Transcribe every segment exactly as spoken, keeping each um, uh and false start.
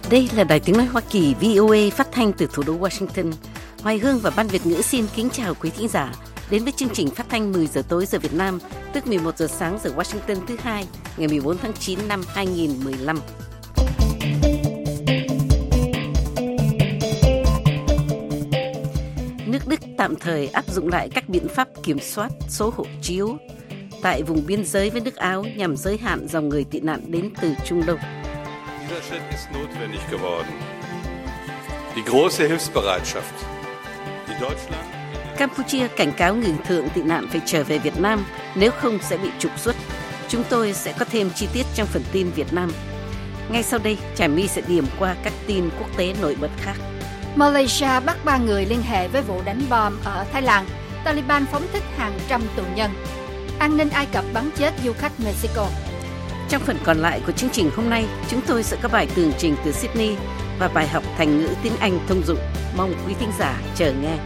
Đây là Đài Tiếng Nói Hoa Kỳ vê o a phát thanh từ thủ đô Washington. Hoài Hương và Ban Việt ngữ xin kính chào quý thính giả đến với chương trình phát thanh mười giờ tối giờ Việt Nam, tức mười một giờ sáng giờ Washington thứ hai, ngày mười bốn tháng chín năm hai nghìn mười lăm. Nước Đức tạm thời áp dụng lại các biện pháp kiểm soát số hộ chiếu tại vùng biên giới với nước Áo nhằm giới hạn dòng người tị nạn đến từ Trung Đông. Dieser Schritt ist notwendig geworden. Die große Hilfsbereitschaft, die Deutschland... Campuchia cảnh cáo người thượng tị nạn phải trở về Việt Nam, nếu không sẽ bị trục xuất. Chúng tôi sẽ có thêm chi tiết trong phần tin Việt Nam. Ngay sau đây, Trà My sẽ điểm qua các tin quốc tế nổi bật khác. Malaysia bắt ba người liên hệ với vụ đánh bom ở Thái Lan. Taliban phóng thích hàng trăm tù nhân. An ninh Ai Cập bắn chết du khách Mexico. Trong phần còn lại của chương trình hôm nay, chúng tôi sẽ có bài tường trình từ Sydney và bài học thành ngữ tiếng Anh thông dụng. Mong quý thính giả chờ nghe.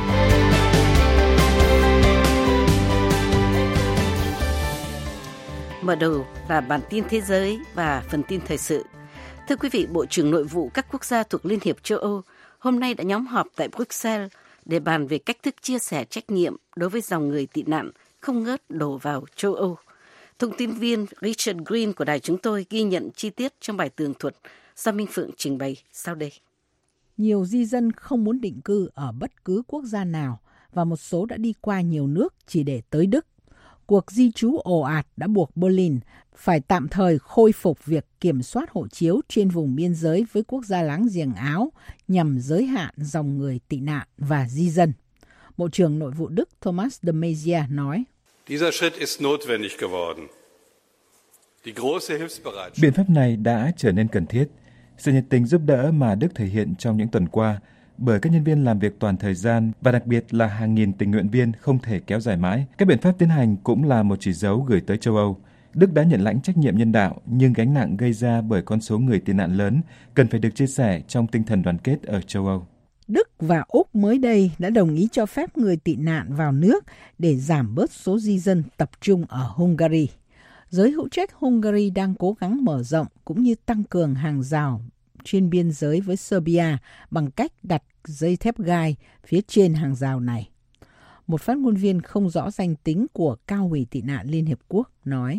Mở đầu là bản tin thế giới và phần tin thời sự. Thưa quý vị, Bộ trưởng Nội vụ các quốc gia thuộc Liên hiệp châu Âu hôm nay đã nhóm họp tại Bruxelles để bàn về cách thức chia sẻ trách nhiệm đối với dòng người tị nạn không ngớt đổ vào châu Âu. Thông tin viên Richard Green của đài chúng tôi ghi nhận chi tiết trong bài tường thuật do Minh Phượng trình bày sau đây. Nhiều di dân không muốn định cư ở bất cứ quốc gia nào và một số đã đi qua nhiều nước chỉ để tới Đức. Cuộc di trú ồ ạt đã buộc Berlin phải tạm thời khôi phục việc kiểm soát hộ chiếu trên vùng biên giới với quốc gia láng giềng Áo nhằm giới hạn dòng người tị nạn và di dân. Bộ trưởng Nội vụ Đức Thomas de Maizière nói, Dieser Schritt ist notwendig geworden. Die große Hilfsbereitschaft. Biện pháp này đã trở nên cần thiết. Sự nhiệt tình giúp đỡ mà Đức thể hiện trong những tuần qua bởi các nhân viên làm việc toàn thời gian và đặc biệt là hàng nghìn tình nguyện viên không thể kéo dài mãi. Các biện pháp tiến hành cũng là một chỉ dấu gửi tới châu Âu. Đức đã nhận lãnh trách nhiệm nhân đạo, nhưng gánh nặng gây ra bởi con số người tị nạn lớn cần phải được chia sẻ trong tinh thần đoàn kết ở châu Âu. Đức và Úc mới đây đã đồng ý cho phép người tị nạn vào nước để giảm bớt số di dân tập trung ở Hungary. Giới hữu trách Hungary đang cố gắng mở rộng cũng như tăng cường hàng rào trên biên giới với Serbia bằng cách đặt dây thép gai phía trên hàng rào này. Một phát ngôn viên không rõ danh tính của Cao ủy tị nạn Liên Hiệp Quốc nói,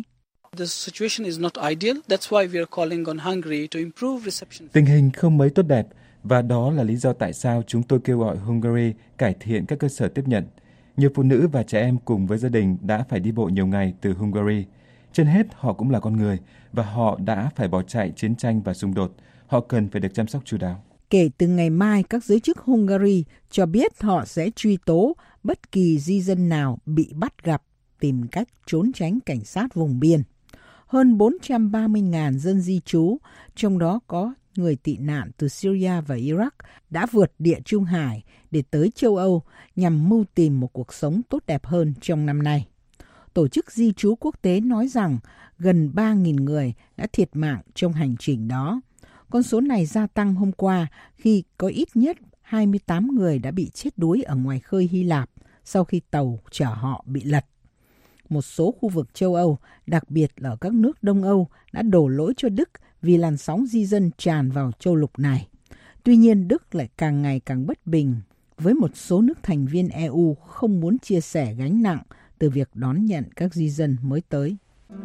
Tình hình không mấy tốt đẹp và đó là lý do tại sao chúng tôi kêu gọi Hungary cải thiện các cơ sở tiếp nhận. Nhiều phụ nữ và trẻ em cùng với gia đình đã phải đi bộ nhiều ngày từ Hungary. Trên hết, họ cũng là con người và họ đã phải bỏ chạy chiến tranh và xung đột. Họ cần phải được chăm sóc chu đáo. Kể từ ngày mai, các giới chức Hungary cho biết họ sẽ truy tố bất kỳ di dân nào bị bắt gặp tìm cách trốn tránh cảnh sát vùng biên. Hơn bốn trăm ba mươi nghìn dân di trú, trong đó có người tị nạn từ Syria và Iraq, đã vượt Địa Trung Hải để tới châu Âu nhằm mưu tìm một cuộc sống tốt đẹp hơn trong năm nay. Tổ chức Di trú Quốc tế nói rằng gần ba nghìn người đã thiệt mạng trong hành trình đó. Con số này gia tăng hôm qua khi có ít nhất hai mươi tám người đã bị chết đuối ở ngoài khơi Hy Lạp sau khi tàu chở họ bị lật. Một số khu vực châu Âu, đặc biệt là ở các nước Đông Âu, đã đổ lỗi cho Đức vì làn sóng di dân tràn vào châu lục này. Tuy nhiên, Đức lại càng ngày càng bất bình với một số nước thành viên e u không muốn chia sẻ gánh nặng từ việc đón nhận các di dân mới tới.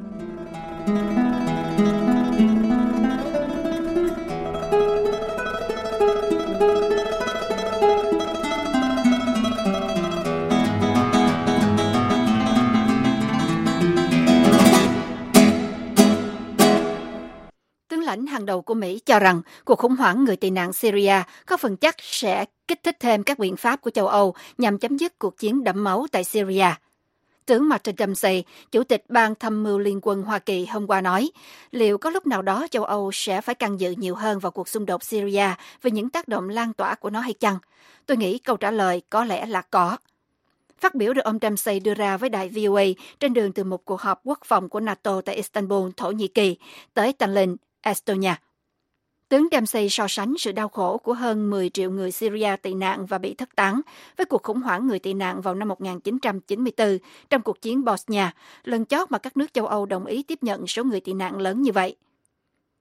Tướng lãnh hàng đầu của Mỹ cho rằng cuộc khủng hoảng người tị nạn Syria có phần chắc sẽ kích thích thêm các biện pháp của châu Âu nhằm chấm dứt cuộc chiến đẫm máu tại Syria. Tướng Martin Dempsey, Chủ tịch Ban Tham mưu Liên quân Hoa Kỳ hôm qua nói, liệu có lúc nào đó châu Âu sẽ phải can dự nhiều hơn vào cuộc xung đột Syria về những tác động lan tỏa của nó hay chăng? Tôi nghĩ câu trả lời có lẽ là có. Phát biểu được ông Dempsey đưa ra với đài vê o a trên đường từ một cuộc họp quốc phòng của NATO tại Istanbul, Thổ Nhĩ Kỳ, tới Tallinn, Estonia. Tướng Dempsey so sánh sự đau khổ của hơn mười triệu người Syria tị nạn và bị thất tán với cuộc khủng hoảng người tị nạn vào năm một nghìn chín trăm chín mươi tư trong cuộc chiến Bosnia, lần chót mà các nước châu Âu đồng ý tiếp nhận số người tị nạn lớn như vậy.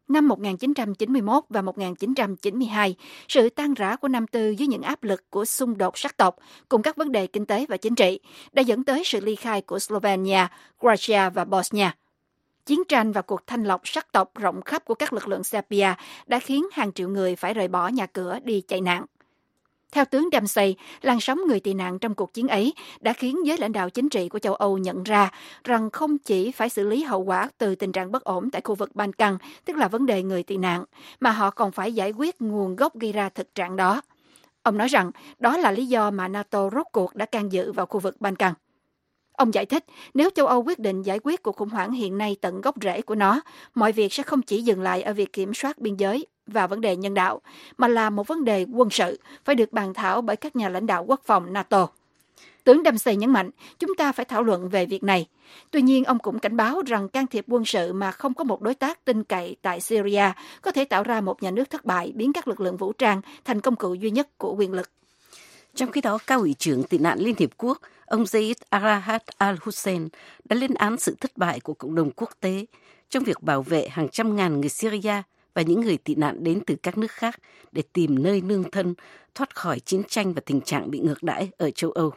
Năm một nghìn chín trăm chín mươi mốt và một nghìn chín trăm chín mươi hai, sự tan rã của Nam Tư dưới những áp lực của xung đột sắc tộc cùng các vấn đề kinh tế và chính trị đã dẫn tới sự ly khai của Slovenia, Croatia và Bosnia. Chiến tranh và cuộc thanh lọc sắc tộc rộng khắp của các lực lượng Serbia đã khiến hàng triệu người phải rời bỏ nhà cửa đi chạy nạn. Theo tướng Dempsey, làn sóng người tị nạn trong cuộc chiến ấy đã khiến giới lãnh đạo chính trị của châu Âu nhận ra rằng không chỉ phải xử lý hậu quả từ tình trạng bất ổn tại khu vực Ban Căng, tức là vấn đề người tị nạn, mà họ còn phải giải quyết nguồn gốc gây ra thực trạng đó. Ông nói rằng đó là lý do mà NATO rốt cuộc đã can dự vào khu vực Ban Căng. Ông giải thích, nếu châu Âu quyết định giải quyết cuộc khủng hoảng hiện nay tận gốc rễ của nó, mọi việc sẽ không chỉ dừng lại ở việc kiểm soát biên giới và vấn đề nhân đạo, mà là một vấn đề quân sự phải được bàn thảo bởi các nhà lãnh đạo quốc phòng NATO. Tướng Dempsey nhấn mạnh, chúng ta phải thảo luận về việc này. Tuy nhiên, ông cũng cảnh báo rằng can thiệp quân sự mà không có một đối tác tin cậy tại Syria có thể tạo ra một nhà nước thất bại, biến các lực lượng vũ trang thành công cụ duy nhất của quyền lực. Trong khi đó, cao ủy trưởng tị nạn Liên Hiệp Quốc, ông Zeid Arahat al-Hussein đã lên án sự thất bại của cộng đồng quốc tế trong việc bảo vệ hàng trăm ngàn người Syria và những người tị nạn đến từ các nước khác để tìm nơi nương thân, thoát khỏi chiến tranh và tình trạng bị ngược đãi ở châu Âu.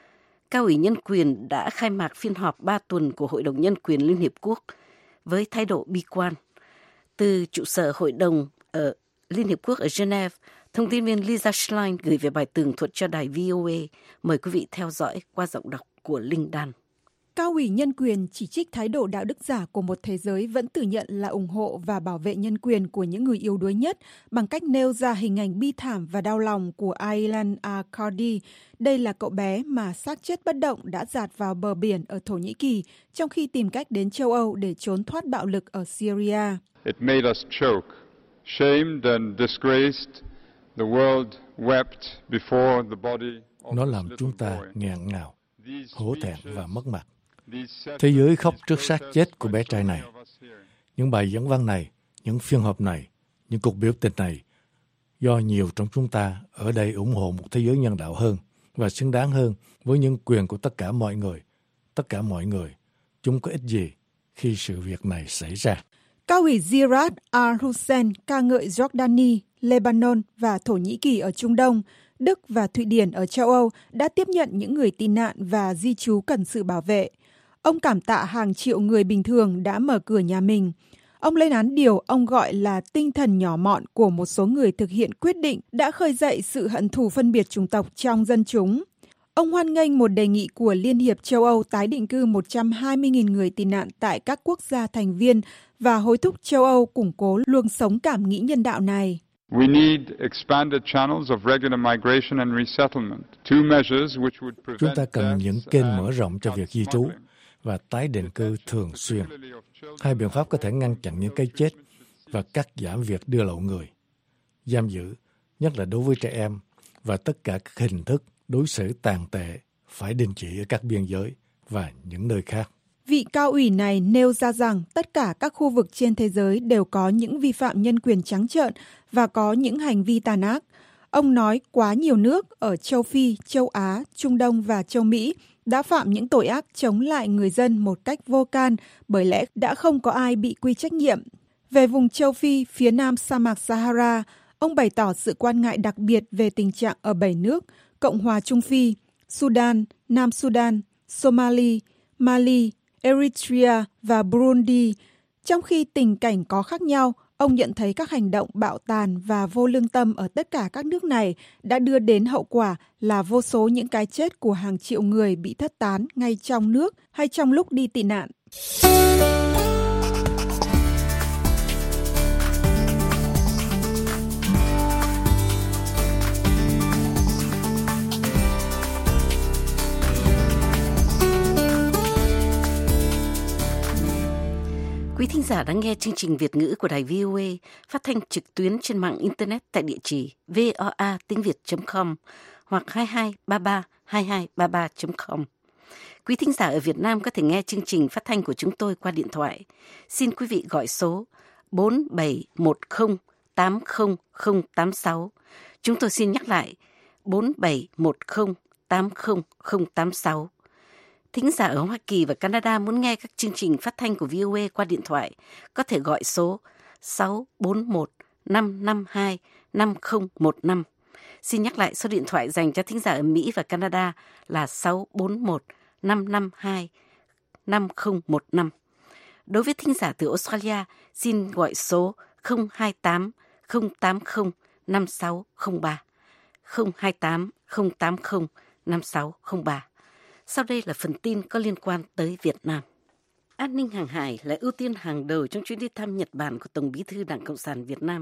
Cao ủy nhân quyền đã khai mạc phiên họp ba tuần của Hội đồng Nhân quyền Liên Hiệp Quốc với thái độ bi quan. Từ trụ sở Hội đồng ở Liên Hiệp Quốc ở Geneva, thông tin viên Lisa Schlein gửi về bài tường thuật cho đài vê o a. Mời quý vị theo dõi qua giọng đọc của Linh Đan. Cao ủy nhân quyền chỉ trích thái độ đạo đức giả của một thế giới vẫn tự nhận là ủng hộ và bảo vệ nhân quyền của những người yếu đuối nhất bằng cách nêu ra hình ảnh bi thảm và đau lòng của Aylan Akardi. Đây là cậu bé mà xác chết bất động đã dạt vào bờ biển ở Thổ Nhĩ Kỳ trong khi tìm cách đến châu Âu để trốn thoát bạo lực ở Syria. It made us choke, shamed and disgraced. The world wept before the body of Nó làm chúng ta nghẹn ngào, hổ thẹn và mất mặt. Thế giới khóc trước xác chết của bé trai này. Những bài dẫn văn này, những phiên họp này, những cuộc biểu tình này, do nhiều trong chúng ta ở đây ủng hộ một thế giới nhân đạo hơn và xứng đáng hơn với những quyền của tất cả mọi người. Tất cả mọi người, chúng có ích gì khi sự việc này xảy ra? Cao ủy Zeid al-Hussein ca ngợi Jordani, Lebanon và Thổ Nhĩ Kỳ ở Trung Đông, Đức và Thụy Điển ở châu Âu đã tiếp nhận những người tị nạn và di trú cần sự bảo vệ. Ông cảm tạ hàng triệu người bình thường đã mở cửa nhà mình. Ông lên án điều ông gọi là tinh thần nhỏ mọn của một số người thực hiện quyết định đã khơi dậy sự hận thù phân biệt chủng tộc trong dân chúng. Ông hoan nghênh một đề nghị của Liên hiệp châu Âu tái định cư một trăm hai mươi nghìn người tị nạn tại các quốc gia thành viên và hối thúc châu Âu củng cố luồng sống cảm nghĩ nhân đạo này. We need expanded channels of regular migration and resettlement, two measures which would prevent Chúng ta cần những kênh mở rộng cho việc di trú và tái định cư thường xuyên. Hai biện pháp có thể ngăn chặn những cái chết và cắt giảm việc đưa lậu người, giam giữ, nhất là đối với trẻ em, và tất cả các hình thức đối xử tàn tệ phải đình chỉ ở các biên giới và những nơi khác. Vị cao ủy này nêu ra rằng tất cả các khu vực trên thế giới đều có những vi phạm nhân quyền trắng trợn và có những hành vi tàn ác. Ông nói quá nhiều nước ở châu Phi, châu Á, Trung Đông và châu Mỹ đã phạm những tội ác chống lại người dân một cách vô can bởi lẽ đã không có ai bị quy trách nhiệm. Về vùng châu Phi, phía nam sa mạc Sahara, ông bày tỏ sự quan ngại đặc biệt về tình trạng ở bảy nước, Cộng hòa Trung Phi, Sudan, Nam Sudan, Somalia, Mali, Eritrea và Burundi. Trong khi tình cảnh có khác nhau, ông nhận thấy các hành động bạo tàn và vô lương tâm ở tất cả các nước này đã đưa đến hậu quả là vô số những cái chết của hàng triệu người bị thất tán ngay trong nước hay trong lúc đi tị nạn. Quý thính giả đang nghe chương trình Việt ngữ của đài vê o a phát thanh trực tuyến trên mạng Internet tại địa chỉ voa tiếng việt chấm com hoặc hai hai ba ba hai hai ba ba chấm com. Quý thính giả ở Việt Nam có thể nghe chương trình phát thanh của chúng tôi qua điện thoại. Xin quý vị gọi số bốn bảy một không tám không không tám sáu. Chúng tôi xin nhắc lại bốn bảy một không tám không không tám sáu. Thính giả ở Hoa Kỳ và Canada muốn nghe các chương trình phát thanh của vê o a qua điện thoại có thể gọi số sáu bốn một năm năm hai năm không một năm. Xin nhắc lại số điện thoại dành cho thính giả ở Mỹ và Canada là sáu bốn một năm năm hai năm không một năm. Đối với thính giả từ Australia, xin gọi số không hai tám không tám không năm sáu không ba, không hai tám không tám không năm sáu không ba. Sau đây là phần tin có liên quan tới Việt Nam. An ninh hàng hải là ưu tiên hàng đầu trong chuyến đi thăm Nhật Bản của Tổng Bí thư Đảng Cộng sản Việt Nam.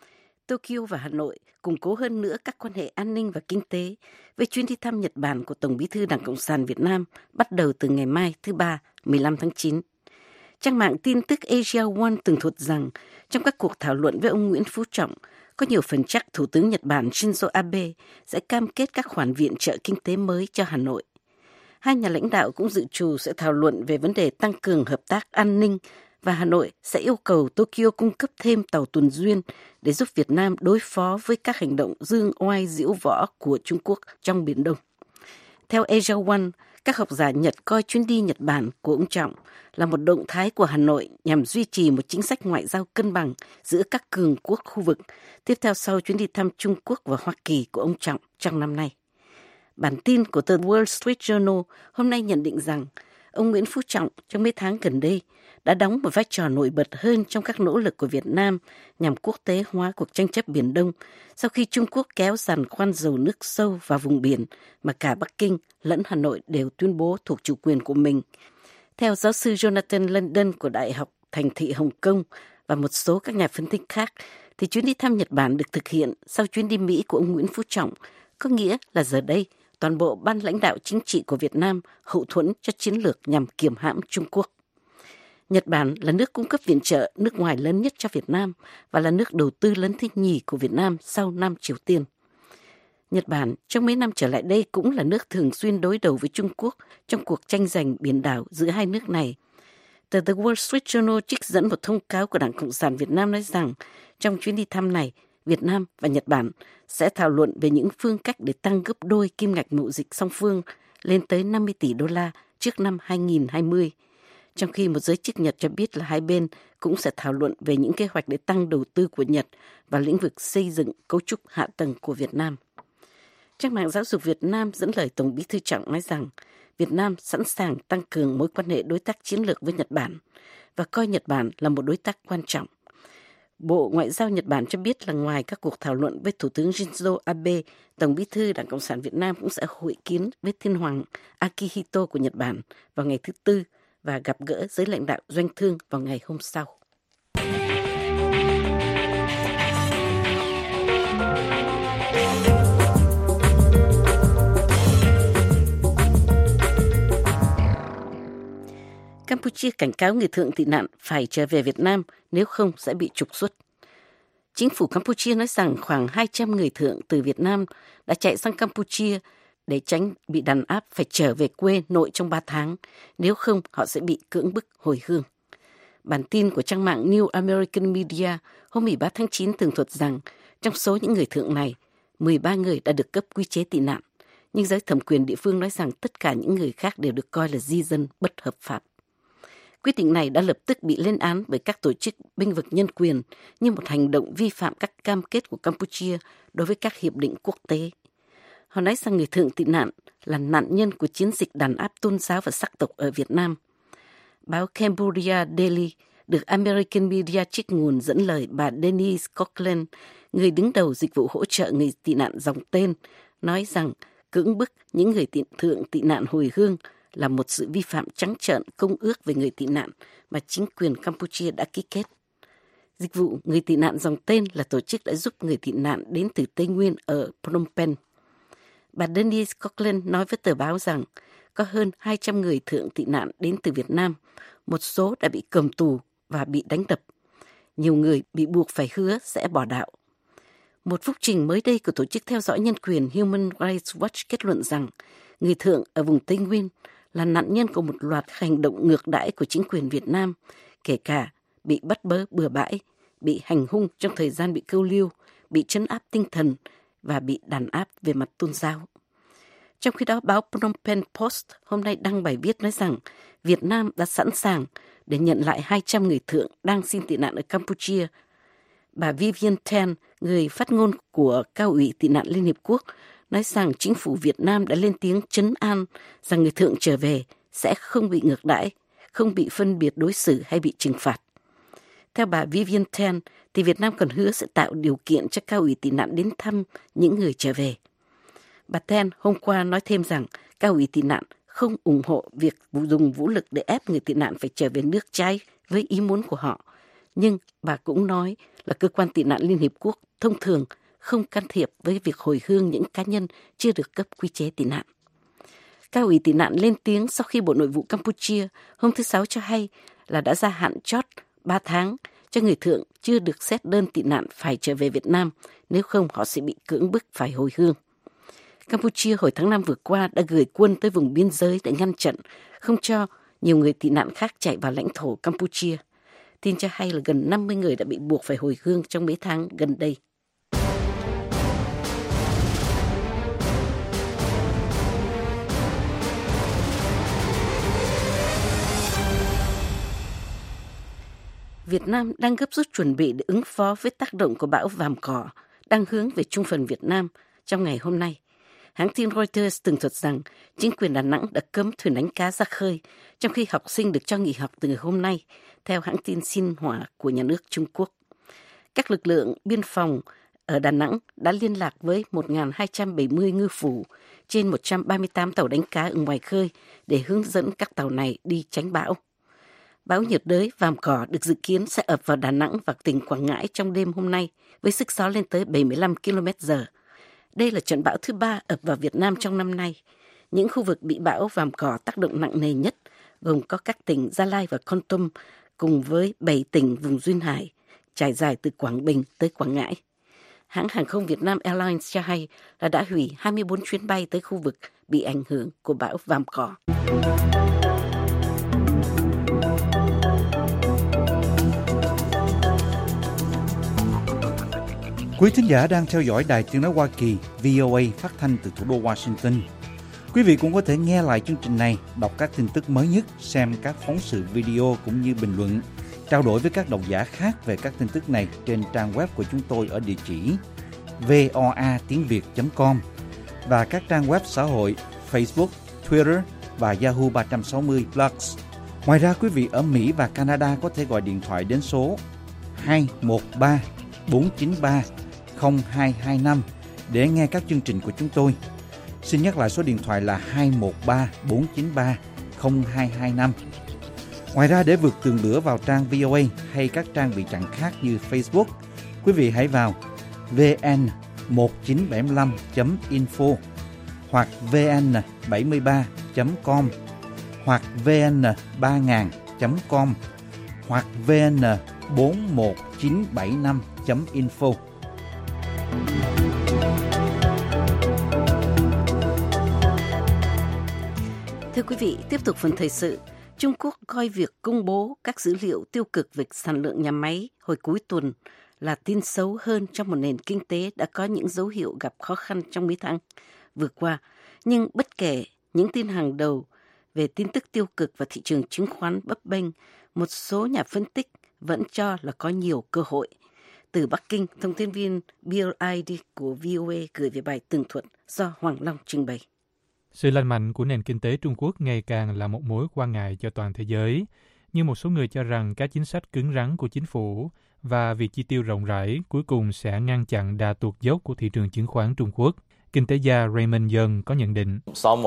Tokyo và Hà Nội củng cố hơn nữa các quan hệ an ninh và kinh tế với chuyến đi thăm Nhật Bản của Tổng Bí thư Đảng Cộng sản Việt Nam bắt đầu từ ngày mai thứ Ba, mười lăm tháng chín. Trang mạng tin tức Asia One tường thuật rằng trong các cuộc thảo luận với ông Nguyễn Phú Trọng, có nhiều phần chắc Thủ tướng Nhật Bản Shinzo Abe sẽ cam kết các khoản viện trợ kinh tế mới cho Hà Nội. Hai nhà lãnh đạo cũng dự trù sẽ thảo luận về vấn đề tăng cường hợp tác an ninh và Hà Nội sẽ yêu cầu Tokyo cung cấp thêm tàu tuần duyên để giúp Việt Nam đối phó với các hành động dương oai diễu võ của Trung Quốc trong Biển Đông. Theo Asia One, các học giả Nhật coi chuyến đi Nhật Bản của ông Trọng là một động thái của Hà Nội nhằm duy trì một chính sách ngoại giao cân bằng giữa các cường quốc khu vực, tiếp theo sau chuyến đi thăm Trung Quốc và Hoa Kỳ của ông Trọng trong năm nay. Bản tin của tờ Wall Street Journal hôm nay nhận định rằng ông Nguyễn Phú Trọng trong mấy tháng gần đây đã đóng một vai trò nổi bật hơn trong các nỗ lực của Việt Nam nhằm quốc tế hóa cuộc tranh chấp Biển Đông sau khi Trung Quốc kéo giàn khoan dầu nước sâu vào vùng biển mà cả Bắc Kinh lẫn Hà Nội đều tuyên bố thuộc chủ quyền của mình. Theo giáo sư Jonathan London của Đại học Thành thị Hồng Kông và một số các nhà phân tích khác, thì chuyến đi thăm Nhật Bản được thực hiện sau chuyến đi Mỹ của ông Nguyễn Phú Trọng, có nghĩa là giờ đây toàn bộ ban lãnh đạo chính trị của Việt Nam hậu thuẫn cho chiến lược nhằm kiềm hãm Trung Quốc. Nhật Bản là nước cung cấp viện trợ nước ngoài lớn nhất cho Việt Nam và là nước đầu tư lớn thứ nhì của Việt Nam sau Nam Triều Tiên. Nhật Bản trong mấy năm trở lại đây cũng là nước thường xuyên đối đầu với Trung Quốc trong cuộc tranh giành biển đảo giữa hai nước này. Tờ The Wall Street Journal trích dẫn một thông cáo của Đảng Cộng sản Việt Nam nói rằng trong chuyến đi thăm này, Việt Nam và Nhật Bản sẽ thảo luận về những phương cách để tăng gấp đôi kim ngạch mậu dịch song phương lên tới năm mươi tỷ đô la trước năm hai nghìn không trăm hai mươi. Trong khi một giới chức Nhật cho biết là hai bên cũng sẽ thảo luận về những kế hoạch để tăng đầu tư của Nhật vào lĩnh vực xây dựng cấu trúc hạ tầng của Việt Nam. Trang mạng Giáo dục Việt Nam dẫn lời Tổng Bí thư Trọng nói rằng Việt Nam sẵn sàng tăng cường mối quan hệ đối tác chiến lược với Nhật Bản và coi Nhật Bản là một đối tác quan trọng. Bộ Ngoại giao Nhật Bản cho biết là ngoài các cuộc thảo luận với Thủ tướng Shinzo Abe, Tổng Bí thư Đảng Cộng sản Việt Nam cũng sẽ hội kiến với Thiên hoàng Akihito của Nhật Bản vào ngày thứ Tư và gặp gỡ giới lãnh đạo doanh thương vào ngày hôm sau. Campuchia cảnh cáo người thượng tị nạn phải trở về Việt Nam, nếu không sẽ bị trục xuất. Chính phủ Campuchia nói rằng khoảng hai trăm người thượng từ Việt Nam đã chạy sang Campuchia để tránh bị đàn áp phải trở về quê nội trong ba tháng, nếu không họ sẽ bị cưỡng bức hồi hương. Bản tin của trang mạng New American Media hôm mười ba tháng chín tường thuật rằng trong số những người thượng này, mười ba người đã được cấp quy chế tị nạn, nhưng giới thẩm quyền địa phương nói rằng tất cả những người khác đều được coi là di dân bất hợp pháp. Quyết định này đã lập tức bị lên án bởi các tổ chức bênh vực nhân quyền như một hành động vi phạm các cam kết của Campuchia đối với các hiệp định quốc tế. Họ nói rằng người thượng tị nạn là nạn nhân của chiến dịch đàn áp tôn giáo và sắc tộc ở Việt Nam. Báo Cambodia Daily được American Media trích nguồn dẫn lời bà Denise Coughlin, người đứng đầu dịch vụ hỗ trợ người tị nạn dòng tên, nói rằng cưỡng bức những người tị thượng tị nạn hồi hương là một sự vi phạm trắng trợn công ước về người tị nạn mà chính quyền Campuchia đã ký kết. Dịch vụ người tị nạn dòng tên là tổ chức đã giúp người tị nạn đến từ Tây Nguyên ở Phnom Penh. Bà Denise Coughlin nói với tờ báo rằng có hơn hai trăm người thượng tị nạn đến từ Việt Nam, một số đã bị cầm tù và bị đánh đập. Nhiều người bị buộc phải hứa sẽ bỏ đạo. Một phúc trình mới đây của tổ chức theo dõi nhân quyền Human Rights Watch kết luận rằng người thượng ở vùng Tây Nguyên là nạn nhân của một loạt hành động ngược đãi của chính quyền Việt Nam, kể cả bị bắt bớ bừa bãi, bị hành hung trong thời gian bị câu lưu, bị trấn áp tinh thần và bị đàn áp về mặt tôn giáo. Trong khi đó, báo Phnom Penh Post hôm nay đăng bài viết nói rằng Việt Nam đã sẵn sàng để nhận lại hai trăm người thượng đang xin tị nạn ở Campuchia Bà Vivian Tan, người phát ngôn của Cao ủy tị nạn Liên Hiệp Quốc, nói rằng chính phủ Việt Nam đã lên tiếng trấn an rằng người thượng trở về sẽ không bị ngược đãi, không bị phân biệt đối xử hay bị trừng phạt. Theo bà Vivian Tan, thì Việt Nam còn hứa sẽ tạo điều kiện cho Cao ủy tị nạn đến thăm những người trở về. Bà Tan hôm qua nói thêm rằng Cao ủy tị nạn không ủng hộ việc dùng vũ lực để ép người tị nạn phải trở về nước trái với ý muốn của họ. Nhưng bà cũng nói là cơ quan tị nạn Liên Hiệp Quốc thông thường không can thiệp với việc hồi hương những cá nhân chưa được cấp quy chế tị nạn. Cao ủy tị nạn lên tiếng sau khi Bộ Nội vụ Campuchia hôm thứ Sáu cho hay là đã gia hạn chót ba tháng cho người thượng chưa được xét đơn tị nạn phải trở về Việt Nam, nếu không họ sẽ bị cưỡng bức phải hồi hương. Campuchia hồi tháng năm vừa qua đã gửi quân tới vùng biên giới để ngăn chặn, không cho nhiều người tị nạn khác chạy vào lãnh thổ Campuchia. Tin cho hay là gần năm mươi người đã bị buộc phải hồi hương trong mấy tháng gần đây. Việt Nam đang gấp rút chuẩn bị để ứng phó với tác động của bão Vàm Cỏ đang hướng về trung phần Việt Nam trong ngày hôm nay. Hãng tin Reuters tường thuật rằng chính quyền Đà Nẵng đã cấm thuyền đánh cá ra khơi, trong khi học sinh được cho nghỉ học từ ngày hôm nay, theo hãng tin Xinhua của nhà nước Trung Quốc. Các lực lượng biên phòng ở Đà Nẵng đã liên lạc với một nghìn hai trăm bảy mươi ngư phủ trên một trăm ba mươi tám tàu đánh cá ở ngoài khơi để hướng dẫn các tàu này đi tránh bão. Bão nhiệt đới Vàm Cỏ được dự kiến sẽ ập vào Đà Nẵng và tỉnh Quảng Ngãi trong đêm hôm nay với sức gió lên tới bảy mươi lăm ki lô mét giờ. Đây là trận bão thứ ba ập vào Việt Nam trong năm nay. Những khu vực bị bão Vàm Cỏ tác động nặng nề nhất gồm có các tỉnh Gia Lai và Kon Tum cùng với bảy tỉnh vùng duyên hải trải dài từ Quảng Bình tới Quảng Ngãi. Hãng hàng không Việt Nam Airlines cho hay là đã hủy hai mươi bốn chuyến bay tới khu vực bị ảnh hưởng của bão Vàm Cỏ. Quý thính giả đang theo dõi Đài Tiếng nói Hoa Kỳ vê o a phát thanh từ thủ đô Washington. Quý vị cũng có thể nghe lại chương trình này, đọc các tin tức mới nhất, xem các phóng sự video cũng như bình luận, trao đổi với các độc giả khác về các tin tức này trên trang web của chúng tôi ở địa chỉ voa tiếng việt chấm com và các trang web xã hội Facebook, Twitter và Yahoo ba trăm sáu mươi Plus. Ngoài ra, quý vị ở Mỹ và Canada có thể gọi điện thoại đến số hai một ba bốn chín ba không hai hai năm để nghe các chương trình của chúng tôi. Xin nhắc lại số điện thoại là hai một ba bốn chín ba không hai hai năm. Ngoài ra, để vượt tường lửa vào trang vê o a hay các trang bị chặn khác như Facebook, quý vị hãy vào vê en một chín bảy lăm chấm info hoặc vê en bảy ba chấm com hoặc vê en ba nghìn chấm com hoặc vê en bốn một chín bảy năm chấm info. Thưa quý vị, tiếp tục phần thời sự. Trung Quốc coi việc công bố các dữ liệu tiêu cực về sản lượng nhà máy hồi cuối tuần là tin xấu hơn trong một nền kinh tế đã có những dấu hiệu gặp khó khăn trong mấy tháng vừa qua. Nhưng bất kể những tin hàng đầu về tin tức tiêu cực và thị trường chứng khoán bấp bênh, một số nhà phân tích vẫn cho là có nhiều cơ hội. Từ Bắc Kinh, thông tin viên Bill Ide của vê o a gửi về bài tường thuật do Hoàng Long trình bày. Sự lành mạnh của nền kinh tế Trung Quốc ngày càng là một mối quan ngại cho toàn thế giới, nhưng một số người cho rằng các chính sách cứng rắn của chính phủ và việc chi tiêu rộng rãi cuối cùng sẽ ngăn chặn đà tuột dốc của thị trường chứng khoán Trung Quốc. Kinh tế gia Raymond Young có nhận định.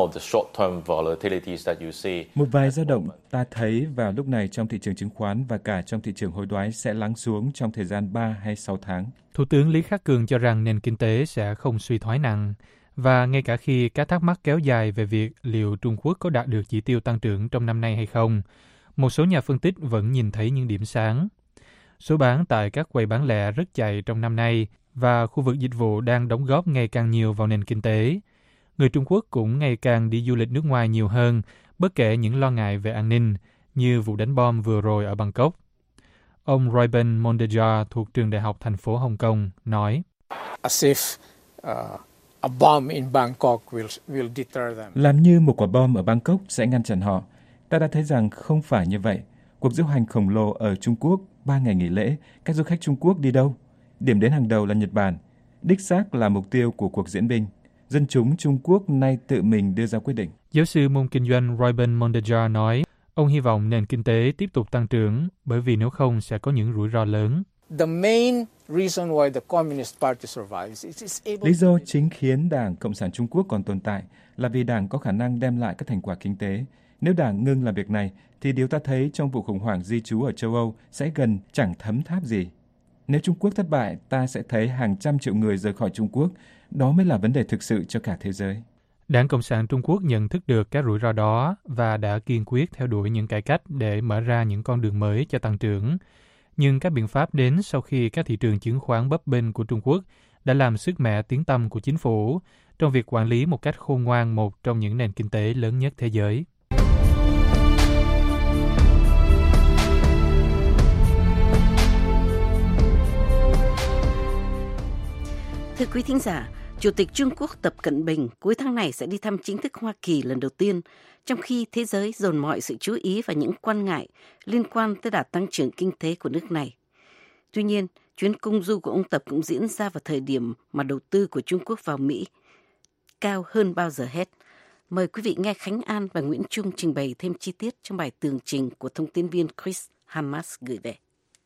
Một vài dao động ta thấy vào lúc này trong thị trường chứng khoán và cả trong thị trường hối đoái sẽ lắng xuống trong thời gian ba hay sáu tháng. Thủ tướng Lý Khắc Cường cho rằng nền kinh tế sẽ không suy thoái nặng. Và ngay cả khi các thắc mắc kéo dài về việc liệu Trung Quốc có đạt được chỉ tiêu tăng trưởng trong năm nay hay không, một số nhà phân tích vẫn nhìn thấy những điểm sáng. Số bán tại các quầy bán lẻ rất chạy trong năm nay và khu vực dịch vụ đang đóng góp ngày càng nhiều vào nền kinh tế. Người Trung Quốc cũng ngày càng đi du lịch nước ngoài nhiều hơn, bất kể những lo ngại về an ninh, như vụ đánh bom vừa rồi ở Bangkok. Ông Royben Mondeja thuộc trường đại học thành phố Hồng Kông nói, As if, uh... A bomb in Bangkok will, will deter them. Làm như một quả bom ở Bangkok sẽ ngăn chặn họ. Ta đã thấy rằng không phải như vậy. Cuộc diễu hành khổng lồ ở Trung Quốc, ba ngày nghỉ lễ, các du khách Trung Quốc đi đâu? Điểm đến hàng đầu là Nhật Bản, đích xác là mục tiêu của cuộc diễn binh. Dân chúng Trung Quốc nay tự mình đưa ra quyết định. Giáo sư môn kinh doanh Ruben Mondejar nói, ông hy vọng nền kinh tế tiếp tục tăng trưởng, bởi vì nếu không sẽ có những rủi ro lớn. The main reason why the Communist Party survives is it's able. Lý do chính khiến Đảng Cộng sản Trung Quốc còn tồn tại là vì Đảng có khả năng đem lại các thành quả kinh tế. Nếu Đảng ngưng làm việc này, thì điều ta thấy trong vụ khủng hoảng di trú ở châu Âu sẽ gần chẳng thấm tháp gì. Nếu Trung Quốc thất bại, ta sẽ thấy hàng trăm triệu người rời khỏi Trung Quốc. Đó mới là vấn đề thực sự cho cả thế giới. Đảng Cộng sản Trung Quốc nhận thức được các rủi ro đó và đã kiên quyết theo đuổi những cải cách để mở ra những con đường mới cho tăng trưởng. Nhưng các biện pháp đến sau khi các thị trường chứng khoán bấp bênh của Trung Quốc đã làm sức mẻ tiếng tăm của chính phủ trong việc quản lý một cách khôn ngoan một trong những nền kinh tế lớn nhất thế giới. Thưa quý thính giả, Chủ tịch Trung Quốc Tập Cận Bình cuối tháng này sẽ đi thăm chính thức Hoa Kỳ lần đầu tiên, trong khi thế giới dồn mọi sự chú ý vào những quan ngại liên quan tới đà tăng trưởng kinh tế của nước này. Tuy nhiên, chuyến công du của ông Tập cũng diễn ra vào thời điểm mà đầu tư của Trung Quốc vào Mỹ cao hơn bao giờ hết. Mời quý vị nghe Khánh An và Nguyễn Trung trình bày thêm chi tiết trong bài tường trình của thông tin viên Chris Hamas gửi về.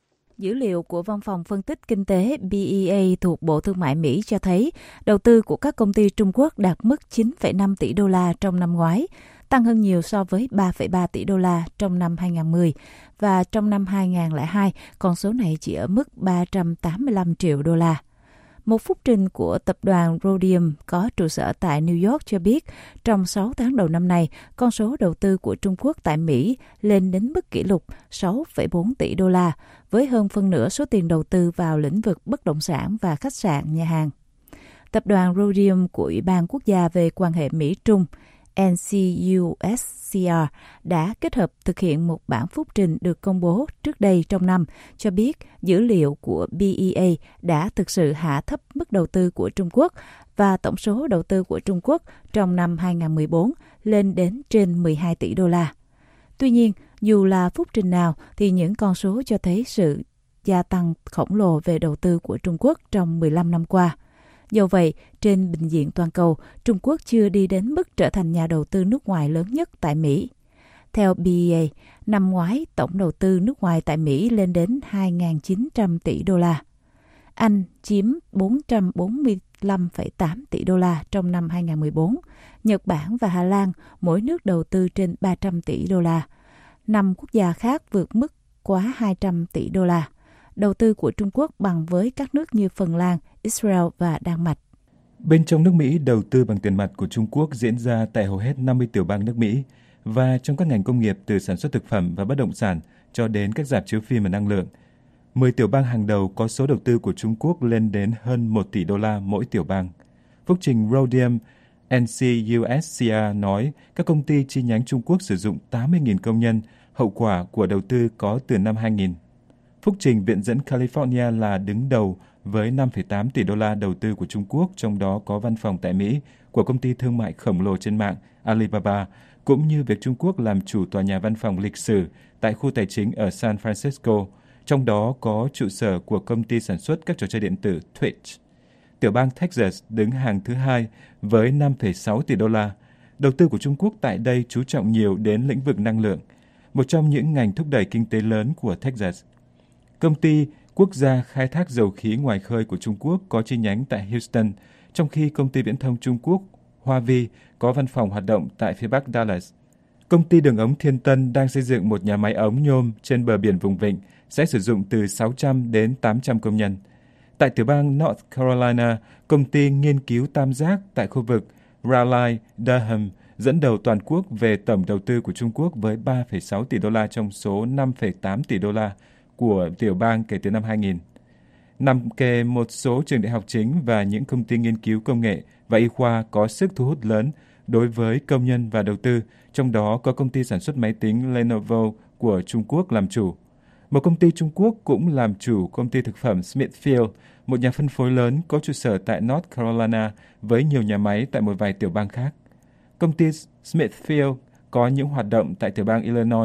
Dữ liệu của Văn phòng Phân tích Kinh tế B E A thuộc Bộ Thương mại Mỹ cho thấy đầu tư của các công ty Trung Quốc đạt mức chín phẩy năm tỷ đô la trong năm ngoái, tăng hơn nhiều so với ba phẩy ba tỷ đô la trong năm hai không một không và trong năm hai không không hai, con số này chỉ ở mức ba trăm tám mươi lăm triệu đô la. Một phúc trình của tập đoàn Rhodium có trụ sở tại New York cho biết, trong sáu tháng đầu năm nay, con số đầu tư của Trung Quốc tại Mỹ lên đến mức kỷ lục sáu phẩy bốn tỷ đô la, với hơn phân nửa số tiền đầu tư vào lĩnh vực bất động sản và khách sạn, nhà hàng. Tập đoàn Rhodium của Ủy ban Quốc gia về quan hệ Mỹ-Trung N C U S C R đã kết hợp thực hiện một bản phúc trình được công bố trước đây trong năm, cho biết dữ liệu của B E A đã thực sự hạ thấp mức đầu tư của Trung Quốc và tổng số đầu tư của Trung Quốc trong năm hai không một bốn lên đến trên mười hai tỷ đô la. Tuy nhiên, dù là phúc trình nào thì những con số cho thấy sự gia tăng khổng lồ về đầu tư của Trung Quốc trong mười lăm năm qua. Do vậy, trên bình diện toàn cầu, Trung Quốc chưa đi đến mức trở thành nhà đầu tư nước ngoài lớn nhất tại Mỹ. Theo B E A, năm ngoái, tổng đầu tư nước ngoài tại Mỹ lên đến hai nghìn chín trăm tỷ đô la. Anh chiếm bốn trăm bốn mươi lăm phẩy tám tỷ đô la trong năm hai không một bốn. Nhật Bản và Hà Lan mỗi nước đầu tư trên ba trăm tỷ đô la. Năm quốc gia khác vượt mức quá hai trăm tỷ đô la. Đầu tư của Trung Quốc bằng với các nước như Phần Lan, Israel và Đan Mạch. Bên trong nước Mỹ, đầu tư bằng tiền mặt của Trung Quốc diễn ra tại hầu hết năm mươi tiểu bang nước Mỹ và trong các ngành công nghiệp từ sản xuất thực phẩm và bất động sản cho đến các rạp chiếu phim và năng lượng. mười tiểu bang hàng đầu có số đầu tư của Trung Quốc lên đến hơn một tỷ đô la mỗi tiểu bang. Phúc trình Rhodium N C U S C R nói các công ty chi nhánh Trung Quốc sử dụng tám mươi nghìn công nhân, hậu quả của đầu tư có từ năm hai nghìn. Phúc trình Viện dẫn California là đứng đầu với năm phẩy tám tỷ đô la đầu tư của Trung Quốc, trong đó có văn phòng tại Mỹ của công ty thương mại khổng lồ trên mạng Alibaba, cũng như việc Trung Quốc làm chủ tòa nhà văn phòng lịch sử tại khu tài chính ở San Francisco, trong đó có trụ sở của công ty sản xuất các trò chơi điện tử Twitch. Tiểu bang Texas đứng hàng thứ hai với năm phẩy sáu tỷ đô la. Đầu tư của Trung Quốc tại đây chú trọng nhiều đến lĩnh vực năng lượng, một trong những ngành thúc đẩy kinh tế lớn của Texas. Công ty Quốc gia khai thác dầu khí ngoài khơi của Trung Quốc có chi nhánh tại Houston, trong khi công ty viễn thông Trung Quốc Hoa Vi có văn phòng hoạt động tại phía bắc Dallas. Công ty đường ống Thiên Tân đang xây dựng một nhà máy ống nhôm trên bờ biển vùng vịnh, sẽ sử dụng từ sáu trăm đến tám trăm công nhân. Tại tiểu bang North Carolina, công ty nghiên cứu tam giác tại khu vực Raleigh-Durham dẫn đầu toàn quốc về tổng đầu tư của Trung Quốc với ba phẩy sáu tỷ đô la trong số năm phẩy tám tỷ đô la của tiểu bang kể từ năm hai nghìn. Nằm kề một số trường đại học chính và những công ty nghiên cứu công nghệ và y khoa có sức thu hút lớn đối với công nhân và đầu tư, trong đó có công ty sản xuất máy tính Lenovo của Trung Quốc làm chủ. Một công ty Trung Quốc cũng làm chủ công ty thực phẩm Smithfield, một nhà phân phối lớn có trụ sở tại North Carolina với nhiều nhà máy tại một vài tiểu bang khác. Công ty Smithfield có những hoạt động tại tiểu bang Illinois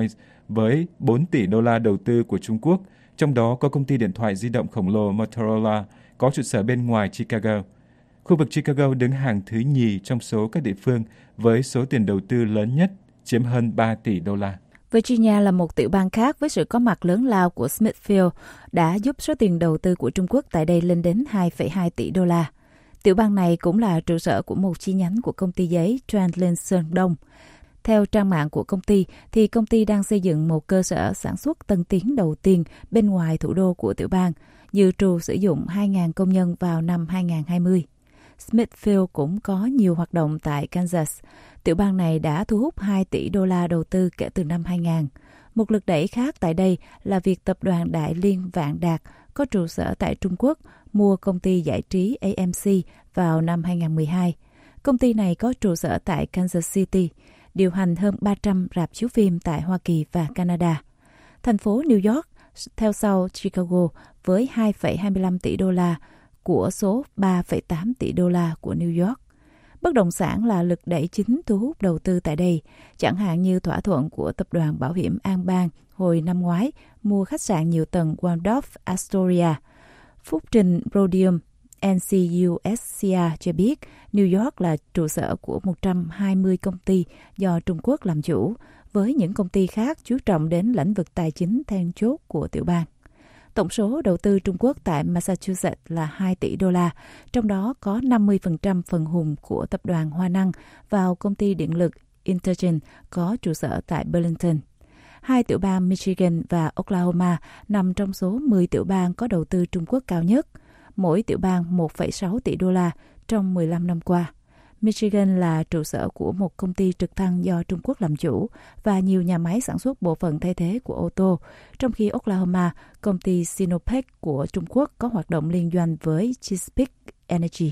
với bốn tỷ đô la đầu tư của Trung Quốc, trong đó có công ty điện thoại di động khổng lồ Motorola có trụ sở bên ngoài Chicago. Khu vực Chicago đứng hàng thứ nhì trong số các địa phương với số tiền đầu tư lớn nhất, chiếm hơn ba tỷ đô la. Virginia là một tiểu bang khác với sự có mặt lớn lao của Smithfield đã giúp số tiền đầu tư của Trung Quốc tại đây lên đến hai phẩy hai tỷ đô la. Tiểu bang này cũng là trụ sở của một chi nhánh của công ty giấy Trendline Sơn Đông. Theo trang mạng của công ty, thì công ty đang xây dựng một cơ sở sản xuất tân tiến đầu tiên bên ngoài thủ đô của tiểu bang, dự trù sử dụng hai nghìn công nhân vào năm hai nghìn không trăm hai mươi. Smithfield cũng có nhiều hoạt động tại Kansas. Tiểu bang này đã thu hút hai tỷ đô la đầu tư kể từ năm hai nghìn. Một lực đẩy khác tại đây là việc tập đoàn Đại Liên Vạn Đạt có trụ sở tại Trung Quốc mua công ty giải trí A M C vào năm hai nghìn không trăm mười hai. Công ty này có trụ sở tại Kansas City, điều hành hơn ba trăm rạp chiếu phim tại Hoa Kỳ và Canada. Thành phố New York theo sau Chicago với hai phẩy hai mươi lăm tỷ đô la của số ba phẩy tám tỷ đô la của New York. Bất động sản là lực đẩy chính thu hút đầu tư tại đây, chẳng hạn như thỏa thuận của tập đoàn bảo hiểm An Bang hồi năm ngoái mua khách sạn nhiều tầng Waldorf Astoria. Phúc trình Rhodium N C U S C R cho biết New York là trụ sở của một trăm hai mươi công ty do Trung Quốc làm chủ, với những công ty khác chú trọng đến lĩnh vực tài chính then chốt của tiểu bang. Tổng số đầu tư Trung Quốc tại Massachusetts là hai tỷ đô la, trong đó có năm mươi phần trăm phần hùng của tập đoàn Hoa Năng vào công ty điện lực Intergen có trụ sở tại Burlington. Hai tiểu bang Michigan và Oklahoma nằm trong số mười tiểu bang có đầu tư Trung Quốc cao nhất, mỗi tiểu bang một phẩy sáu tỷ đô la trong mười lăm năm qua. Michigan là trụ sở của một công ty trực thăng do Trung Quốc làm chủ và nhiều nhà máy sản xuất bộ phận thay thế của ô tô, trong khi Oklahoma, công ty Sinopec của Trung Quốc có hoạt động liên doanh với Chesapeake Energy.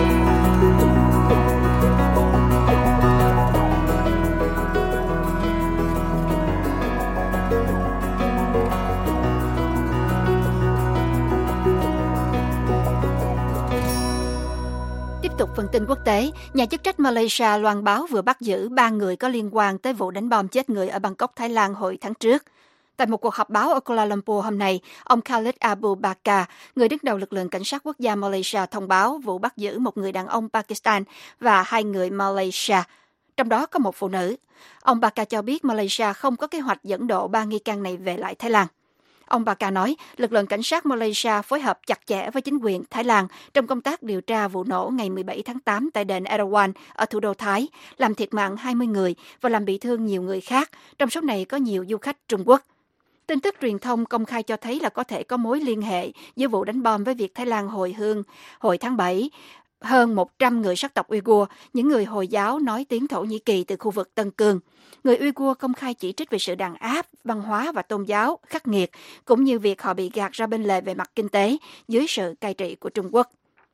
Tiếp tục phần tin quốc tế, nhà chức trách Malaysia loan báo vừa bắt giữ ba người có liên quan tới vụ đánh bom chết người ở Bangkok, Thái Lan hồi tháng trước. Tại một cuộc họp báo ở Kuala Lumpur hôm nay, ông Khalid Abu Bakar, người đứng đầu lực lượng cảnh sát quốc gia Malaysia, thông báo vụ bắt giữ một người đàn ông Pakistan và hai người Malaysia, trong đó có một phụ nữ. Ông Bakar cho biết Malaysia không có kế hoạch dẫn độ ba nghi can này về lại Thái Lan. Ông Bakar nói, lực lượng cảnh sát Malaysia phối hợp chặt chẽ với chính quyền Thái Lan trong công tác điều tra vụ nổ ngày mười bảy tháng tám tại đền Erawan ở thủ đô Thái, làm thiệt mạng hai mươi người và làm bị thương nhiều người khác, trong số này có nhiều du khách Trung Quốc. Tin tức truyền thông công khai cho thấy là có thể có mối liên hệ giữa vụ đánh bom với việc Thái Lan hồi hương hồi tháng bảy. Hơn một trăm người sắc tộc Uyghur, những người Hồi giáo nói tiếng Thổ Nhĩ Kỳ từ khu vực Tân Cương. Người Uyghur công khai chỉ trích về sự đàn áp, văn hóa và tôn giáo khắc nghiệt, cũng như việc họ bị gạt ra bên lề về mặt kinh tế dưới sự cai trị của Trung Quốc.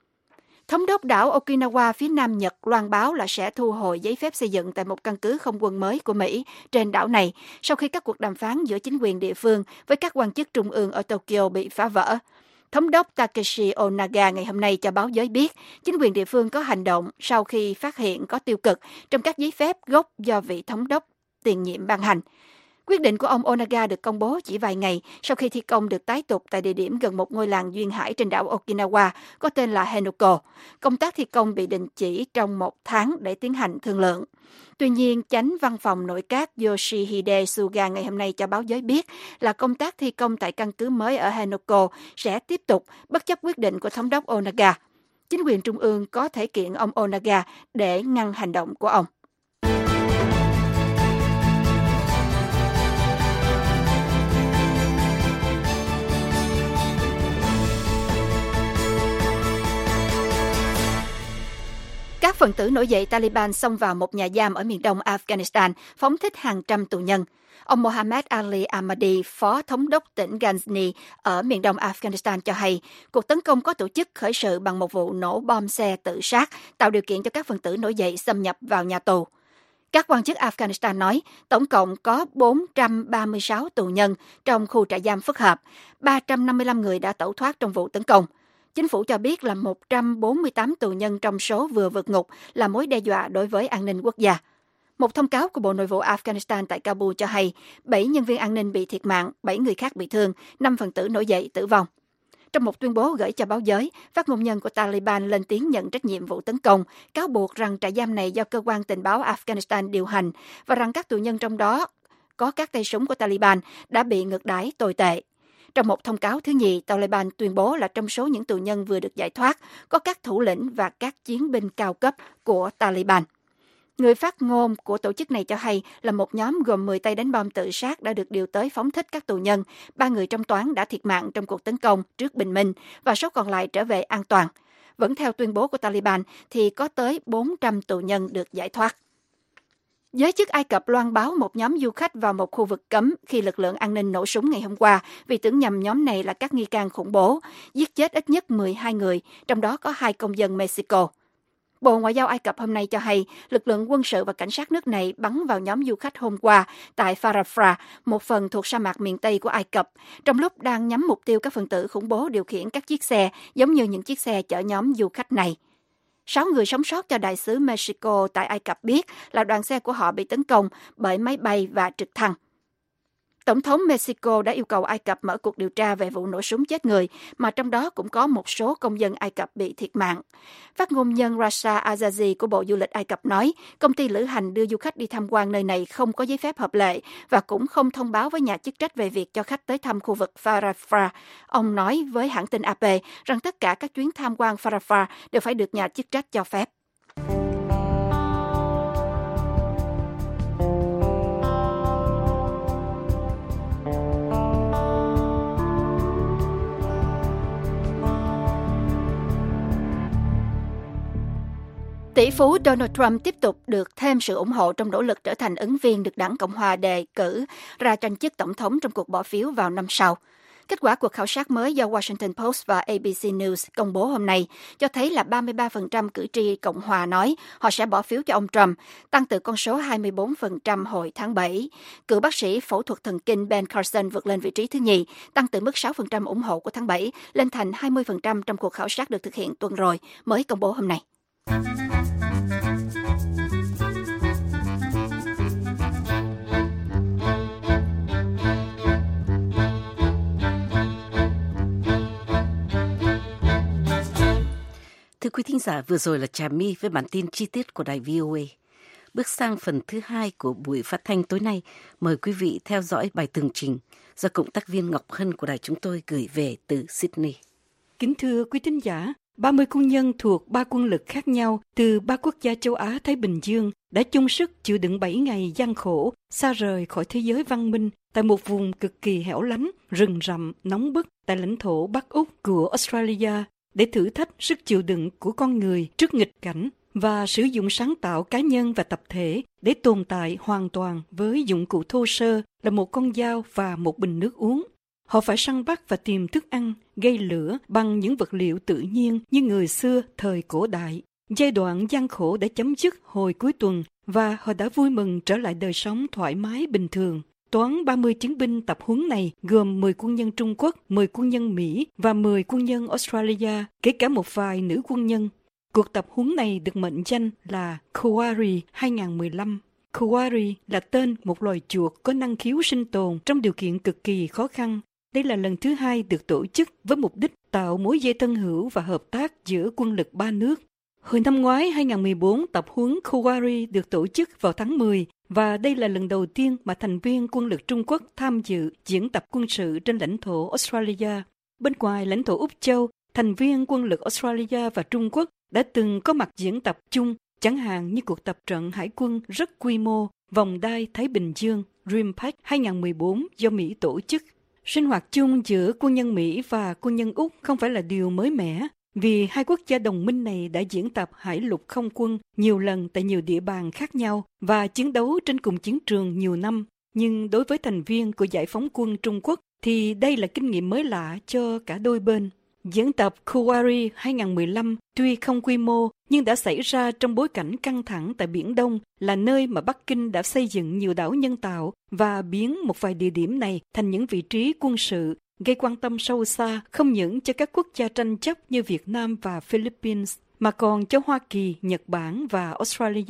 Thống đốc đảo Okinawa phía Nam Nhật loan báo là sẽ thu hồi giấy phép xây dựng tại một căn cứ không quân mới của Mỹ trên đảo này sau khi các cuộc đàm phán giữa chính quyền địa phương với các quan chức trung ương ở Tokyo bị phá vỡ. Thống đốc Takeshi Onaga ngày hôm nay cho báo giới biết chính quyền địa phương có hành động sau khi phát hiện có tiêu cực trong các giấy phép gốc do vị thống đốc tiền nhiệm ban hành. Quyết định của ông Onaga được công bố chỉ vài ngày sau khi thi công được tái tục tại địa điểm gần một ngôi làng duyên hải trên đảo Okinawa có tên là Henoko. Công tác thi công bị đình chỉ trong một tháng để tiến hành thương lượng. Tuy nhiên, chánh văn phòng nội các Yoshihide Suga ngày hôm nay cho báo giới biết là công tác thi công tại căn cứ mới ở Henoko sẽ tiếp tục bất chấp quyết định của thống đốc Onaga. Chính quyền trung ương có thể kiện ông Onaga để ngăn hành động của ông. Các phần tử nổi dậy Taliban xông vào một nhà giam ở miền đông Afghanistan, phóng thích hàng trăm tù nhân. Ông Mohammad Ali Ahmadi, phó thống đốc tỉnh Ghazni ở miền đông Afghanistan cho hay, cuộc tấn công có tổ chức khởi sự bằng một vụ nổ bom xe tự sát, tạo điều kiện cho các phần tử nổi dậy xâm nhập vào nhà tù. Các quan chức Afghanistan nói, tổng cộng có bốn trăm ba mươi sáu tù nhân trong khu trại giam phức hợp, ba trăm năm mươi lăm người đã tẩu thoát trong vụ tấn công. Chính phủ cho biết là một trăm bốn mươi tám tù nhân trong số vừa vượt ngục là mối đe dọa đối với an ninh quốc gia. Một thông cáo của Bộ Nội vụ Afghanistan tại Kabul cho hay bảy nhân viên an ninh bị thiệt mạng, bảy người khác bị thương, năm phần tử nổi dậy tử vong. Trong một tuyên bố gửi cho báo giới, phát ngôn nhân của Taliban lên tiếng nhận trách nhiệm vụ tấn công, cáo buộc rằng trại giam này do cơ quan tình báo Afghanistan điều hành và rằng các tù nhân trong đó có các tay súng của Taliban đã bị ngược đãi tồi tệ. Trong một thông cáo thứ nhì, Taliban tuyên bố là trong số những tù nhân vừa được giải thoát, có các thủ lĩnh và các chiến binh cao cấp của Taliban. Người phát ngôn của tổ chức này cho hay là một nhóm gồm mười tay đánh bom tự sát đã được điều tới phóng thích các tù nhân. Ba người trong toán đã thiệt mạng trong cuộc tấn công trước bình minh và số còn lại trở về an toàn. Vẫn theo tuyên bố của Taliban thì có tới bốn trăm tù nhân được giải thoát. Giới chức Ai Cập loan báo một nhóm du khách vào một khu vực cấm khi lực lượng an ninh nổ súng ngày hôm qua vì tưởng nhầm nhóm này là các nghi can khủng bố, giết chết ít nhất mười hai người, trong đó có hai công dân Mexico. Bộ Ngoại giao Ai Cập hôm nay cho hay lực lượng quân sự và cảnh sát nước này bắn vào nhóm du khách hôm qua tại Farafra, một phần thuộc sa mạc miền Tây của Ai Cập, trong lúc đang nhắm mục tiêu các phần tử khủng bố điều khiển các chiếc xe giống như những chiếc xe chở nhóm du khách này. Sáu người sống sót cho đại sứ Mexico tại Ai Cập biết là đoàn xe của họ bị tấn công bởi máy bay và trực thăng. Tổng thống Mexico đã yêu cầu Ai Cập mở cuộc điều tra về vụ nổ súng chết người, mà trong đó cũng có một số công dân Ai Cập bị thiệt mạng. Phát ngôn nhân Rasha Azazi của Bộ Du lịch Ai Cập nói, công ty lữ hành đưa du khách đi tham quan nơi này không có giấy phép hợp lệ và cũng không thông báo với nhà chức trách về việc cho khách tới thăm khu vực Farafra. Ông nói với hãng tin a pê rằng tất cả các chuyến tham quan Farafra đều phải được nhà chức trách cho phép. Tỷ phú Donald Trump tiếp tục được thêm sự ủng hộ trong nỗ lực trở thành ứng viên được đảng Cộng hòa đề cử ra tranh chức tổng thống trong cuộc bỏ phiếu vào năm sau. Kết quả cuộc khảo sát mới do Washington Post và A B C News công bố hôm nay cho thấy là ba mươi ba phần trăm cử tri Cộng hòa nói họ sẽ bỏ phiếu cho ông Trump, tăng từ con số hai mươi bốn phần trăm hồi tháng bảy. Cựu bác sĩ phẫu thuật thần kinh Ben Carson vượt lên vị trí thứ nhì, tăng từ mức sáu phần trăm ủng hộ của tháng bảy lên thành hai mươi phần trăm trong cuộc khảo sát được thực hiện tuần rồi, mới công bố hôm nay. Thưa quý thính giả, vừa rồi là Trà My với bản tin chi tiết của đài vê o a. Bước sang phần thứ hai của buổi phát thanh tối nay, mời quý vị theo dõi bài tường trình do cộng tác viên Ngọc Hân của đài chúng tôi gửi về từ Sydney. Kính thưa quý thính giả, ba mươi quân nhân thuộc ba quân lực khác nhau từ ba quốc gia châu Á-Thái Bình Dương đã chung sức chịu đựng bảy ngày gian khổ, xa rời khỏi thế giới văn minh tại một vùng cực kỳ hẻo lánh, rừng rậm, nóng bức tại lãnh thổ Bắc Úc của Australia để thử thách sức chịu đựng của con người trước nghịch cảnh và sử dụng sáng tạo cá nhân và tập thể để tồn tại hoàn toàn với dụng cụ thô sơ là một con dao và một bình nước uống. Họ phải săn bắt và tìm thức ăn, gây lửa bằng những vật liệu tự nhiên như người xưa thời cổ đại. Giai đoạn gian khổ đã chấm dứt hồi cuối tuần và họ đã vui mừng trở lại đời sống thoải mái bình thường. Toán ba mươi chiến binh tập huấn này gồm mười quân nhân Trung Quốc, mười quân nhân Mỹ và mười quân nhân Australia, kể cả một vài nữ quân nhân. Cuộc tập huấn này được mệnh danh là Kowari hai không một lăm. Kowari là tên một loài chuột có năng khiếu sinh tồn trong điều kiện cực kỳ khó khăn. Đây là lần thứ hai được tổ chức với mục đích tạo mối dây thân hữu và hợp tác giữa quân lực ba nước. Hồi năm ngoái hai không một bốn, tập huấn Kowari được tổ chức vào tháng mười và đây là lần đầu tiên mà thành viên quân lực Trung Quốc tham dự diễn tập quân sự trên lãnh thổ Australia. Bên ngoài lãnh thổ Úc Châu, thành viên quân lực Australia và Trung Quốc đã từng có mặt diễn tập chung, chẳng hạn như cuộc tập trận hải quân rất quy mô vòng đai Thái Bình Dương RIMPAC hai không một bốn do Mỹ tổ chức. Sinh hoạt chung giữa quân nhân Mỹ và quân nhân Úc không phải là điều mới mẻ, vì hai quốc gia đồng minh này đã diễn tập hải lục không quân nhiều lần tại nhiều địa bàn khác nhau và chiến đấu trên cùng chiến trường nhiều năm. Nhưng đối với thành viên của Giải phóng quân Trung Quốc thì đây là kinh nghiệm mới lạ cho cả đôi bên. Diễn tập Kowari hai không một lăm tuy không quy mô nhưng đã xảy ra trong bối cảnh căng thẳng tại Biển Đông, là nơi mà Bắc Kinh đã xây dựng nhiều đảo nhân tạo và biến một vài địa điểm này thành những vị trí quân sự, gây quan tâm sâu xa không những cho các quốc gia tranh chấp như Việt Nam và Philippines, mà còn cho Hoa Kỳ, Nhật Bản và Australia.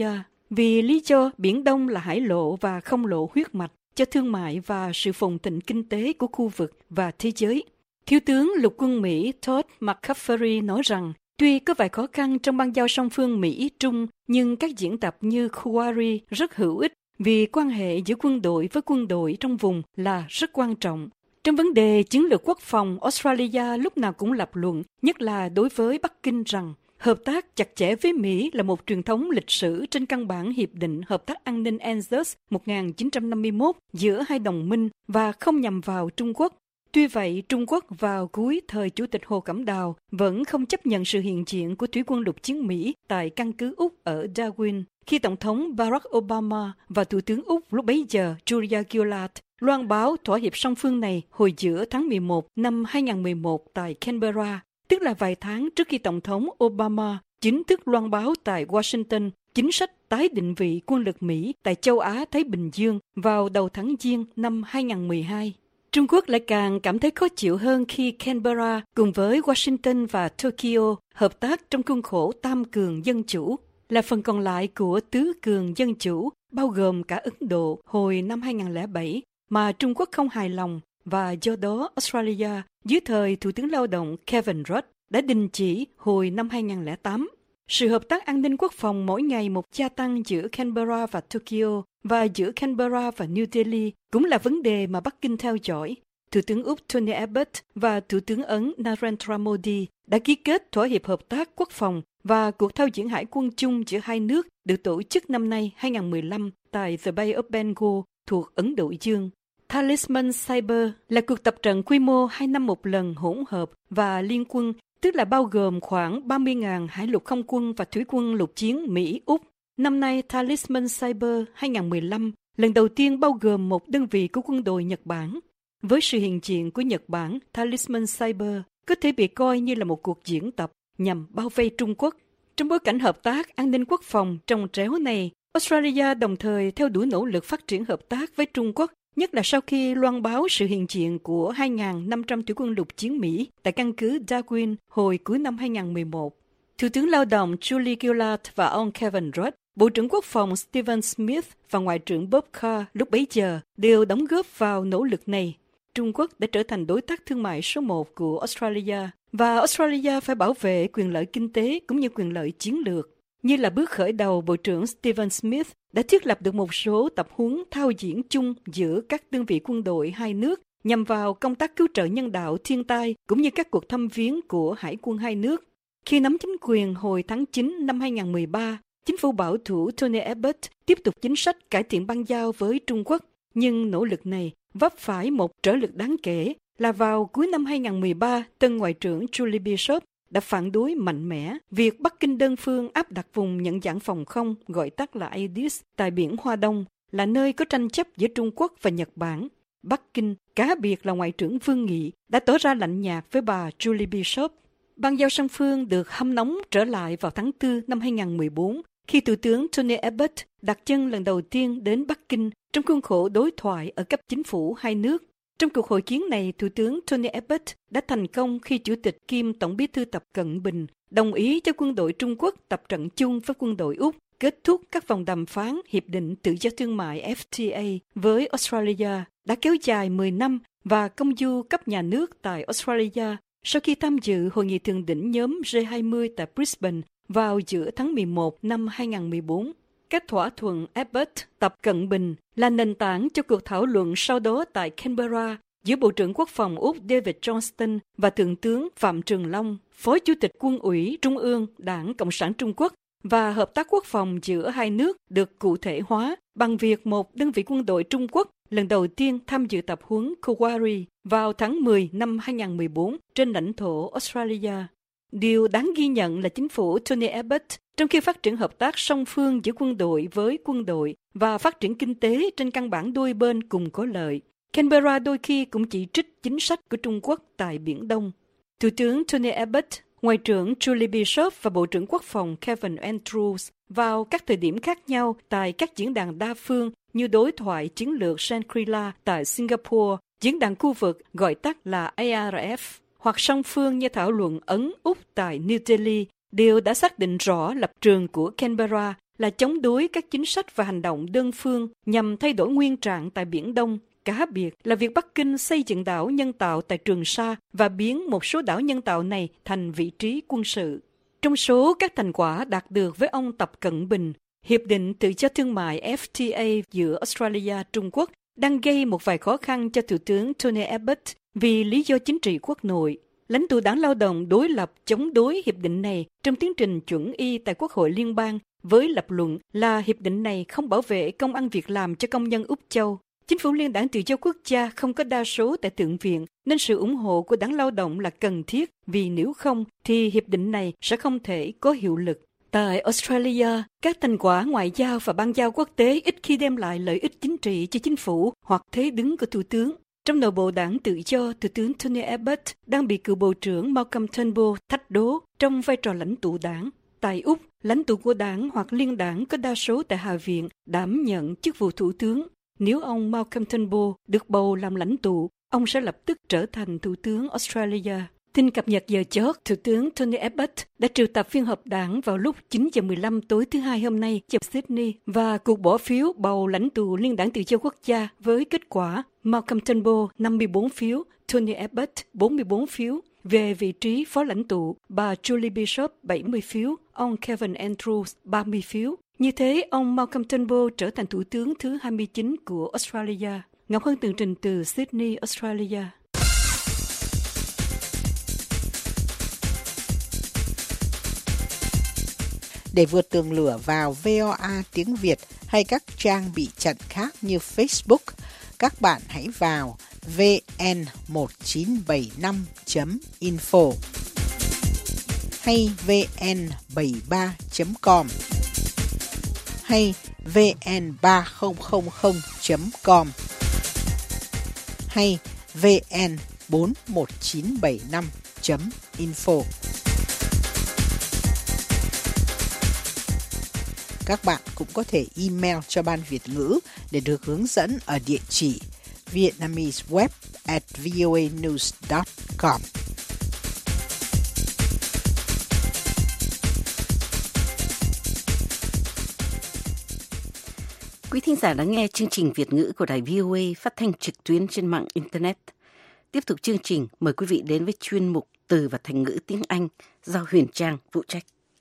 vì lý do Biển Đông là hải lộ và không lộ huyết mạch cho thương mại và sự phồn thịnh kinh tế của khu vực và thế giới. Thiếu tướng Lục quân Mỹ Todd McCaffrey nói rằng, tuy có vài khó khăn trong bang giao song phương Mỹ-Trung, nhưng các diễn tập như Kuwari rất hữu ích vì quan hệ giữa quân đội với quân đội trong vùng là rất quan trọng. Trong vấn đề chiến lược quốc phòng, Australia lúc nào cũng lập luận, nhất là đối với Bắc Kinh rằng hợp tác chặt chẽ với Mỹ là một truyền thống lịch sử trên căn bản Hiệp định Hợp tác An ninh A N Z U S một nghìn chín trăm năm mươi mốt giữa hai đồng minh và không nhằm vào Trung Quốc. Tuy vậy, Trung Quốc vào cuối thời Chủ tịch Hồ Cẩm Đào vẫn không chấp nhận sự hiện diện của thủy quân lục chiến Mỹ tại căn cứ Úc ở Darwin, khi Tổng thống Barack Obama và Thủ tướng Úc lúc bấy giờ Julia Gillard loan báo thỏa hiệp song phương này hồi giữa tháng mười một năm hai nghìn không trăm mười một tại Canberra, tức là vài tháng trước khi Tổng thống Obama chính thức loan báo tại Washington chính sách tái định vị quân lực Mỹ tại châu Á-Thái Bình Dương vào đầu tháng Giêng năm hai nghìn không trăm mười hai. Trung Quốc lại càng cảm thấy khó chịu hơn khi Canberra cùng với Washington và Tokyo hợp tác trong khuôn khổ tam cường dân chủ, là phần còn lại của tứ cường dân chủ, bao gồm cả Ấn Độ hồi năm hai nghìn không trăm lẻ bảy, mà Trung Quốc không hài lòng, và do đó Australia dưới thời Thủ tướng Lao động Kevin Rudd đã đình chỉ hồi năm hai nghìn không trăm lẻ tám. Sự hợp tác an ninh quốc phòng mỗi ngày một gia tăng giữa Canberra và Tokyo và giữa Canberra và New Delhi cũng là vấn đề mà Bắc Kinh theo dõi. Thủ tướng Úc Tony Abbott và Thủ tướng Ấn Narendra Modi đã ký kết thỏa hiệp hợp tác quốc phòng, và cuộc thao diễn hải quân chung giữa hai nước được tổ chức năm nay hai nghìn không trăm mười lăm tại The Bay of Bengal thuộc Ấn Độ Dương. Talisman Cyber là cuộc tập trận quy mô hai năm một lần hỗn hợp và liên quân, tức là bao gồm khoảng ba mươi nghìn hải lục không quân và thủy quân lục chiến Mỹ-Úc. Năm nay, Talisman Cyber hai nghìn không trăm mười lăm lần đầu tiên bao gồm một đơn vị của quân đội Nhật Bản. Với sự hiện diện của Nhật Bản, Talisman Cyber có thể bị coi như là một cuộc diễn tập nhằm bao vây Trung Quốc. Trong bối cảnh hợp tác an ninh quốc phòng trồng chéo này, Australia đồng thời theo đuổi nỗ lực phát triển hợp tác với Trung Quốc, nhất là sau khi loan báo sự hiện diện của hai nghìn năm trăm thủy quân lục chiến Mỹ tại căn cứ Darwin hồi cuối năm hai nghìn không trăm mười một. Thủ tướng Lao động Julia Gillard và ông Kevin Rudd, Bộ trưởng Quốc phòng Stephen Smith và Ngoại trưởng Bob Carr lúc bấy giờ đều đóng góp vào nỗ lực này. Trung Quốc đã trở thành đối tác thương mại số một của Australia, và Australia phải bảo vệ quyền lợi kinh tế cũng như quyền lợi chiến lược. Như là bước khởi đầu, Bộ trưởng Stephen Smith đã thiết lập được một số tập huấn thao diễn chung giữa các đơn vị quân đội hai nước nhằm vào công tác cứu trợ nhân đạo thiên tai cũng như các cuộc thăm viếng của hải quân hai nước. Khi nắm chính quyền hồi tháng chín năm hai nghìn không trăm mười ba, chính phủ bảo thủ Tony Abbott tiếp tục chính sách cải thiện bang giao với Trung Quốc, nhưng nỗ lực này vấp phải một trở lực đáng kể là vào cuối năm hai nghìn không trăm mười ba, tân Ngoại trưởng Julie Bishop đã phản đối mạnh mẽ việc Bắc Kinh đơn phương áp đặt vùng nhận dạng phòng không, gọi tắt là A D I S, tại biển Hoa Đông, là nơi có tranh chấp giữa Trung Quốc và Nhật Bản. Bắc Kinh, cá biệt là Ngoại trưởng Vương Nghị, đã tỏ ra lạnh nhạt với bà Julie Bishop. Bang giao song phương được hâm nóng trở lại vào tháng tư năm hai nghìn không trăm mười bốn, khi Thủ tướng Tony Abbott đặt chân lần đầu tiên đến Bắc Kinh trong khuôn khổ đối thoại ở cấp chính phủ hai nước. Trong cuộc hội kiến này, Thủ tướng Tony Abbott đã thành công khi Chủ tịch kiêm Tổng bí thư Tập Cận Bình đồng ý cho quân đội Trung Quốc tập trận chung với quân đội Úc, kết thúc các vòng đàm phán Hiệp định Tự do Thương mại F T A với Australia đã kéo dài mười năm, và công du cấp nhà nước tại Australia sau khi tham dự hội nghị thượng đỉnh nhóm G hai mươi tại Brisbane vào giữa tháng mười một năm hai nghìn không trăm mười bốn. Các thỏa thuận Abbott, Tập Cận Bình là nền tảng cho cuộc thảo luận sau đó tại Canberra giữa Bộ trưởng Quốc phòng Úc David Johnston và Thượng tướng Phạm Trường Long, Phó Chủ tịch Quân ủy Trung ương Đảng Cộng sản Trung Quốc, và hợp tác quốc phòng giữa hai nước được cụ thể hóa bằng việc một đơn vị quân đội Trung Quốc lần đầu tiên tham dự tập huấn Kuwari vào tháng mười năm hai nghìn không trăm mười bốn trên lãnh thổ Australia. Điều đáng ghi nhận là chính phủ Tony Abbott, trong khi phát triển hợp tác song phương giữa quân đội với quân đội và phát triển kinh tế trên căn bản đôi bên cùng có lợi, Canberra đôi khi cũng chỉ trích chính sách của Trung Quốc tại Biển Đông. Thủ tướng Tony Abbott, Ngoại trưởng Julie Bishop và Bộ trưởng Quốc phòng Kevin Andrews vào các thời điểm khác nhau tại các diễn đàn đa phương như đối thoại chiến lược Shangri-La tại Singapore, diễn đàn khu vực gọi tắt là A R F, hoặc song phương như thảo luận Ấn-Úc tại New Delhi, đều đã xác định rõ lập trường của Canberra là chống đối các chính sách và hành động đơn phương nhằm thay đổi nguyên trạng tại Biển Đông. Cá biệt là việc Bắc Kinh xây dựng đảo nhân tạo tại Trường Sa và biến một số đảo nhân tạo này thành vị trí quân sự. Trong số các thành quả đạt được với ông Tập Cận Bình, Hiệp định Tự do Thương mại F T A giữa Australia Trung Quốc đang gây một vài khó khăn cho Thủ tướng Tony Abbott vì lý do chính trị quốc nội. Lãnh tụ Đảng Lao động đối lập chống đối hiệp định này trong tiến trình chuẩn y tại Quốc hội Liên bang với lập luận là hiệp định này không bảo vệ công ăn việc làm cho công nhân Úc Châu. Chính phủ Liên đảng Tự do Quốc gia không có đa số tại Thượng viện, nên sự ủng hộ của Đảng Lao động là cần thiết, vì nếu không thì hiệp định này sẽ không thể có hiệu lực. Tại Australia, các thành quả ngoại giao và bang giao quốc tế ít khi đem lại lợi ích chính trị cho chính phủ hoặc thế đứng của thủ tướng. Trong nội bộ đảng Tự do, Thủ tướng Tony Abbott đang bị cựu Bộ trưởng Malcolm Turnbull thách đố trong vai trò lãnh tụ đảng. Tại Úc, lãnh tụ của đảng hoặc liên đảng có đa số tại Hạ viện đảm nhận chức vụ thủ tướng. Nếu ông Malcolm Turnbull được bầu làm lãnh tụ, ông sẽ lập tức trở thành thủ tướng Australia. Tin cập nhật giờ chót, Thủ tướng Tony Abbott đã triệu tập phiên họp đảng vào lúc chín giờ mười lăm tối thứ Hai hôm nay trong Sydney và cuộc bỏ phiếu bầu lãnh tụ Liên đảng Tự do Quốc gia với kết quả Malcolm Turnbull năm mươi bốn phiếu, Tony Abbott bốn mươi bốn phiếu. Về vị trí phó lãnh tụ, bà Julie Bishop bảy mươi phiếu, ông Kevin Andrews ba mươi phiếu. Như thế, ông Malcolm Turnbull trở thành thủ tướng thứ hai mươi chín của Australia. Ngọc Hân tường trình từ Sydney, Australia. Để vượt tường lửa vào vê o a tiếng Việt hay các trang bị chặn khác như Facebook, các bạn hãy vào vê en một chín bảy năm chấm info hay vê en bảy ba chấm com hay vê en ba không không không chấm com hay vê en bốn một chín bảy năm chấm info. Các bạn cũng có thể email cho Ban Việt ngữ để được hướng dẫn ở địa chỉ vietnameseweb at voanews dot com. Quý thính giả đã nghe chương trình Việt ngữ của Đài vê o a phát thanh trực tuyến trên mạng Internet. Tiếp tục chương trình, mời quý vị đến với chuyên mục Từ và Thành ngữ tiếng Anh do Huyền Trang phụ trách.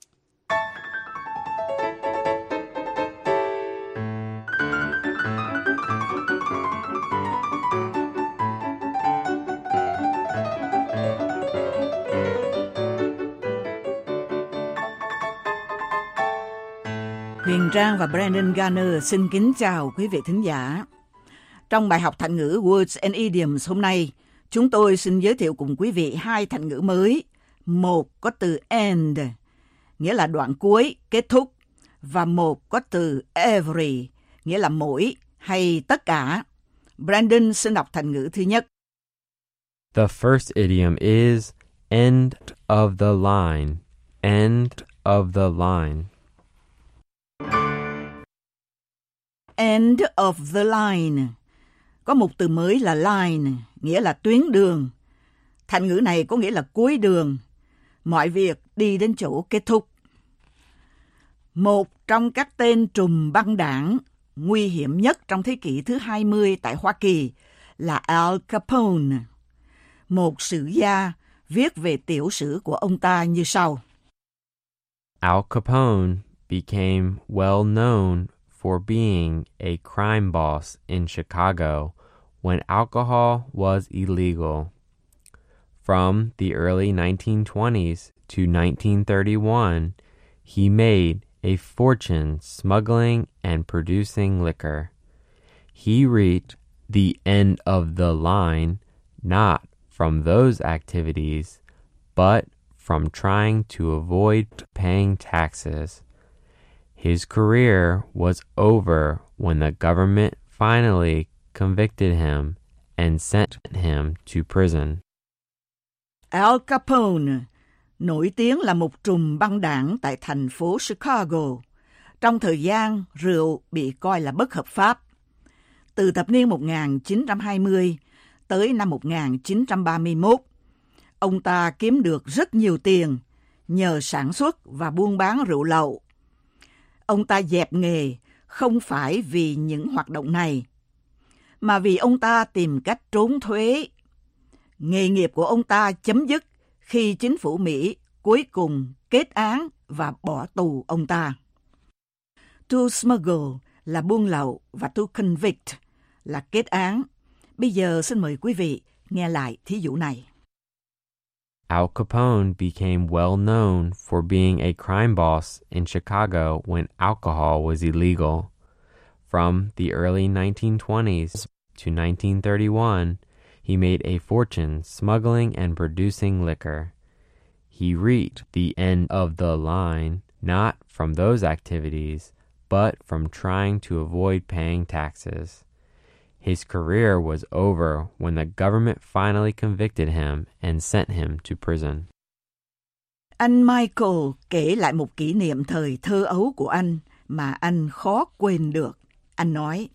Huyền Trang và Brandon Garner xin kính chào quý vị thính giả. Trong bài học thành ngữ Words and Idioms hôm nay, chúng tôi xin giới thiệu cùng quý vị hai thành ngữ mới. Một có từ end, nghĩa là đoạn cuối, kết thúc, và một có từ every, nghĩa là mỗi hay tất cả. Brandon xin đọc thành ngữ thứ nhất. The first idiom is end of the line. End of the line. End of the line. Có một từ mới là line, nghĩa là tuyến đường. Thành ngữ này có nghĩa là cuối đường. Mọi việc đi đến chỗ kết thúc. Một trong các tên trùm băng đảng nguy hiểm nhất trong thế kỷ thứ hai mươi tại Hoa Kỳ là Al Capone. Một sử gia viết về tiểu sử của ông ta như sau. Al Capone became well known for being a crime boss in Chicago when alcohol was illegal. From the early nineteen twenties to nineteen thirty-one, he made a fortune smuggling and producing liquor. He reached the end of the line not from those activities, but from trying to avoid paying taxes. His career was over when the government finally convicted him and sent him to prison. Al Capone nổi tiếng là một trùm băng đảng tại thành phố Chicago. Trong thời gian rượu bị coi là bất hợp pháp. Từ thập niên một nghìn chín trăm hai mươi tới năm một nghìn chín trăm ba mươi mốt, ông ta kiếm được rất nhiều tiền nhờ sản xuất và buôn bán rượu lậu. Ông ta dẹp nghề không phải vì những hoạt động này, mà vì ông ta tìm cách trốn thuế. Nghề nghiệp của ông ta chấm dứt khi chính phủ Mỹ cuối cùng kết án và bỏ tù ông ta. To smuggle là buôn lậu và to convict là kết án. Bây giờ xin mời quý vị nghe lại thí dụ này. Al Capone became well known for being a crime boss in Chicago when alcohol was illegal. From the early nineteen twenties to nineteen thirty-one, he made a fortune smuggling and producing liquor. He reached the end of the line not from those activities, but from trying to avoid paying taxes. His career was over when the government finally convicted him and sent him to prison. Anh Michael kể lại một kỷ niệm thời thơ ấu của anh mà anh khó quên được. Anh nói,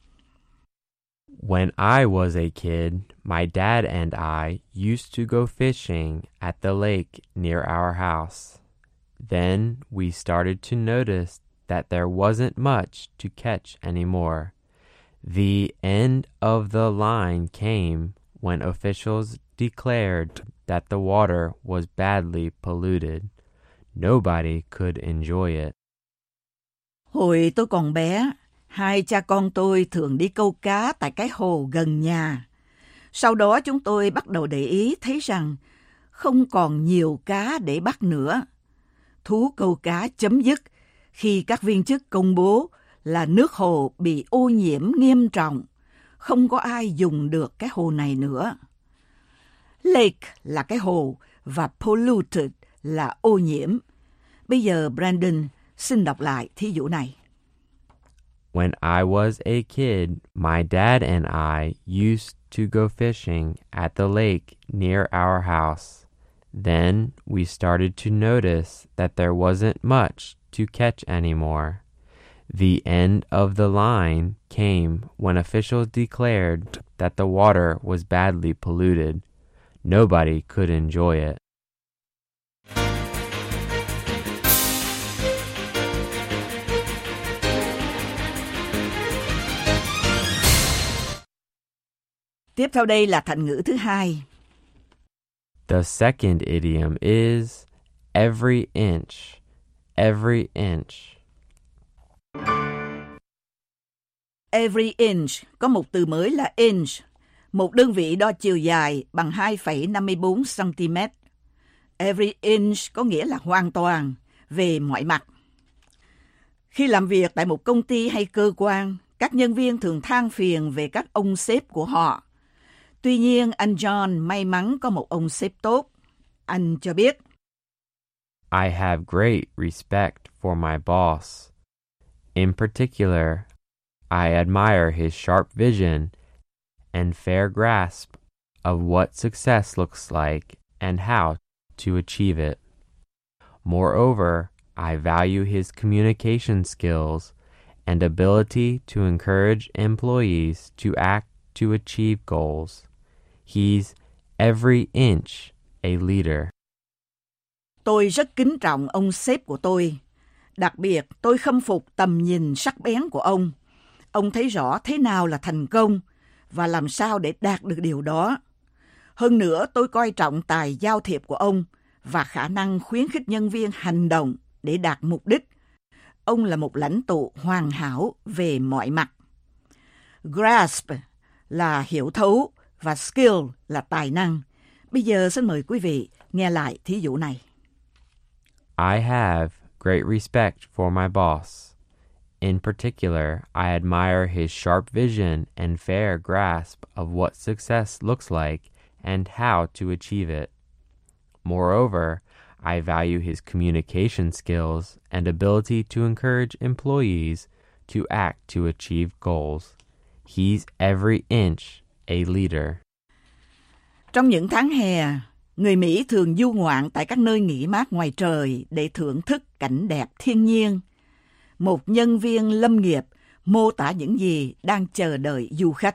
When I was a kid, my dad and I used to go fishing at the lake near our house. Then we started to notice that there wasn't much to catch anymore. The end of the line came when officials declared that the water was badly polluted. Nobody could enjoy it. Hồi tôi còn bé, hai cha con tôi thường đi câu cá tại cái hồ gần nhà. Sau đó chúng tôi bắt đầu để ý thấy rằng không còn nhiều cá để bắt nữa. Thú câu cá chấm dứt khi các viên chức công bố là nước hồ bị ô nhiễm nghiêm trọng, không có ai dùng được cái hồ này nữa. Lake là cái hồ và polluted là ô nhiễm. Bây giờ Brandon xin đọc lại thí dụ này. When I was a kid, my dad and I used to go fishing at the lake near our house. Then we started to notice that there wasn't much to catch anymore. The end of the line came when officials declared that the water was badly polluted. Nobody could enjoy it. Tiếp theo đây là thành ngữ thứ hai. The second idiom is every inch. Every inch. Every inch có một từ mới là inch, một đơn vị đo chiều dài bằng hai phẩy năm mươi bốn xăng-ti-mét. Every inch có nghĩa là hoàn toàn, về mọi mặt. Khi làm việc tại một công ty hay cơ quan, các nhân viên thường than phiền về các ông sếp của họ. Tuy nhiên, anh John may mắn có một ông sếp tốt. Anh cho biết, I have great respect for my boss. In particular, I admire his sharp vision and fair grasp of what success looks like and how to achieve it. Moreover, I value his communication skills and ability to encourage employees to act to achieve goals. He's every inch a leader. Tôi rất kính trọng ông sếp của tôi. Đặc biệt, tôi khâm phục tầm nhìn sắc bén của ông. Ông thấy rõ thế nào là thành công và làm sao để đạt được điều đó. Hơn nữa, tôi coi trọng tài giao thiệp của ông và khả năng khuyến khích nhân viên hành động để đạt mục đích. Ông là một lãnh tụ hoàn hảo về mọi mặt. Grasp là hiểu thấu và skill là tài năng. Bây giờ xin mời quý vị nghe lại thí dụ này. I have great respect for my boss. In particular, I admire his sharp vision and fair grasp of what success looks like and how to achieve it. Moreover, I value his communication skills and ability to encourage employees to act to achieve goals. He's every inch a leader. Trong những tháng hè, người Mỹ thường du ngoạn tại các nơi nghỉ mát ngoài trời để thưởng thức cảnh đẹp thiên nhiên. Một nhân viên lâm nghiệp mô tả những gì đang chờ đợi du khách.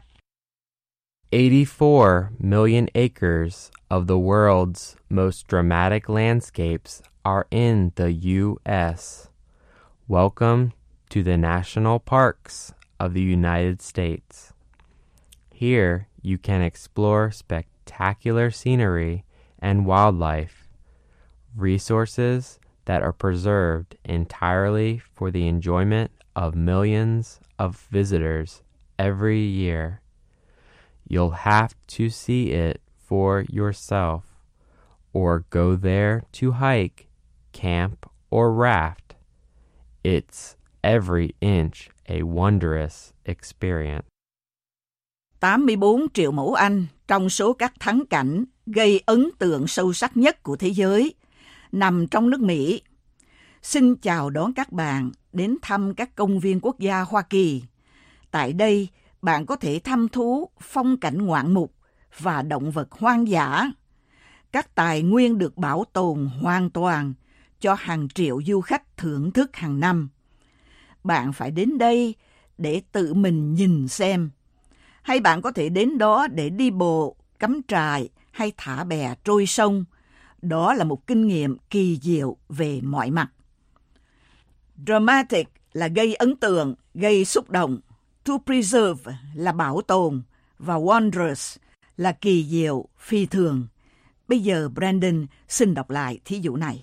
eighty-four million acres of the world's most dramatic landscapes are in the U S. Welcome to the national parks of the United States. Here, you can explore spectacular scenery and wildlife, resources that are preserved entirely for the enjoyment of millions of visitors every year. You'll have to see it for yourself, or go there to hike, camp, or raft. It's every inch a wondrous experience. tám mươi bốn triệu mẫu Anh trong số các thắng cảnh gây ấn tượng sâu sắc nhất của thế giới nằm trong nước Mỹ. Xin chào đón các bạn đến thăm các công viên quốc gia Hoa Kỳ. Tại đây, bạn có thể thăm thú phong cảnh ngoạn mục và động vật hoang dã. Các tài nguyên được bảo tồn hoàn toàn cho hàng triệu du khách thưởng thức hàng năm. Bạn phải đến đây để tự mình nhìn xem. Hay bạn có thể đến đó để đi bộ, cắm trại hay thả bè trôi sông. Đó là một kinh nghiệm kỳ diệu về mọi mặt. Dramatic là gây ấn tượng, gây xúc động. To preserve là bảo tồn. Và wondrous là kỳ diệu, phi thường. Bây giờ Brandon xin đọc lại thí dụ này.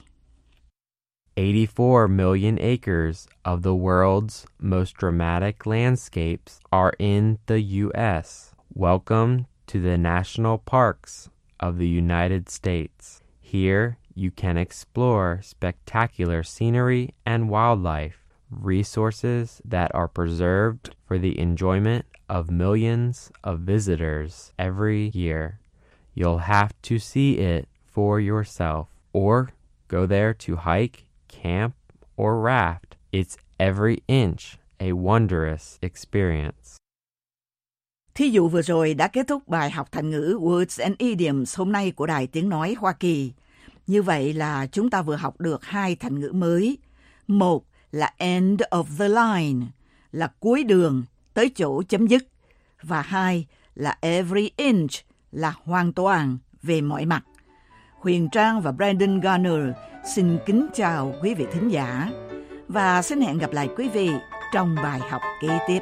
eighty-four million acres of the world's most dramatic landscapes are in the U S. Welcome to the national parks of the United States. Here, you can explore spectacular scenery and wildlife, resources that are preserved for the enjoyment of millions of visitors every year. You'll have to see it for yourself, or go there to hike, camp, or raft. It's every inch a wondrous experience. Thí dụ vừa rồi đã kết thúc bài học thành ngữ Words and Idioms hôm nay của Đài Tiếng Nói Hoa Kỳ. Như vậy là chúng ta vừa học được hai thành ngữ mới. Một là end of the line, là cuối đường, tới chỗ chấm dứt. Và hai là every inch, là hoàn toàn, về mọi mặt. Huyền Trang và Brandon Garner xin kính chào quý vị thính giả và xin hẹn gặp lại quý vị trong bài học kế tiếp.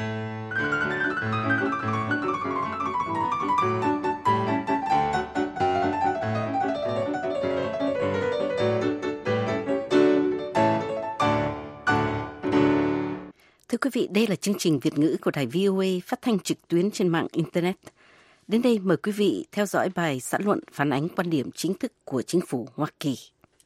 Thưa quý vị, đây là chương trình Việt ngữ của Đài vê o a phát thanh trực tuyến trên mạng Internet. Đến đây mời quý vị theo dõi bài xã luận phản ánh quan điểm chính thức của chính phủ Hoa Kỳ.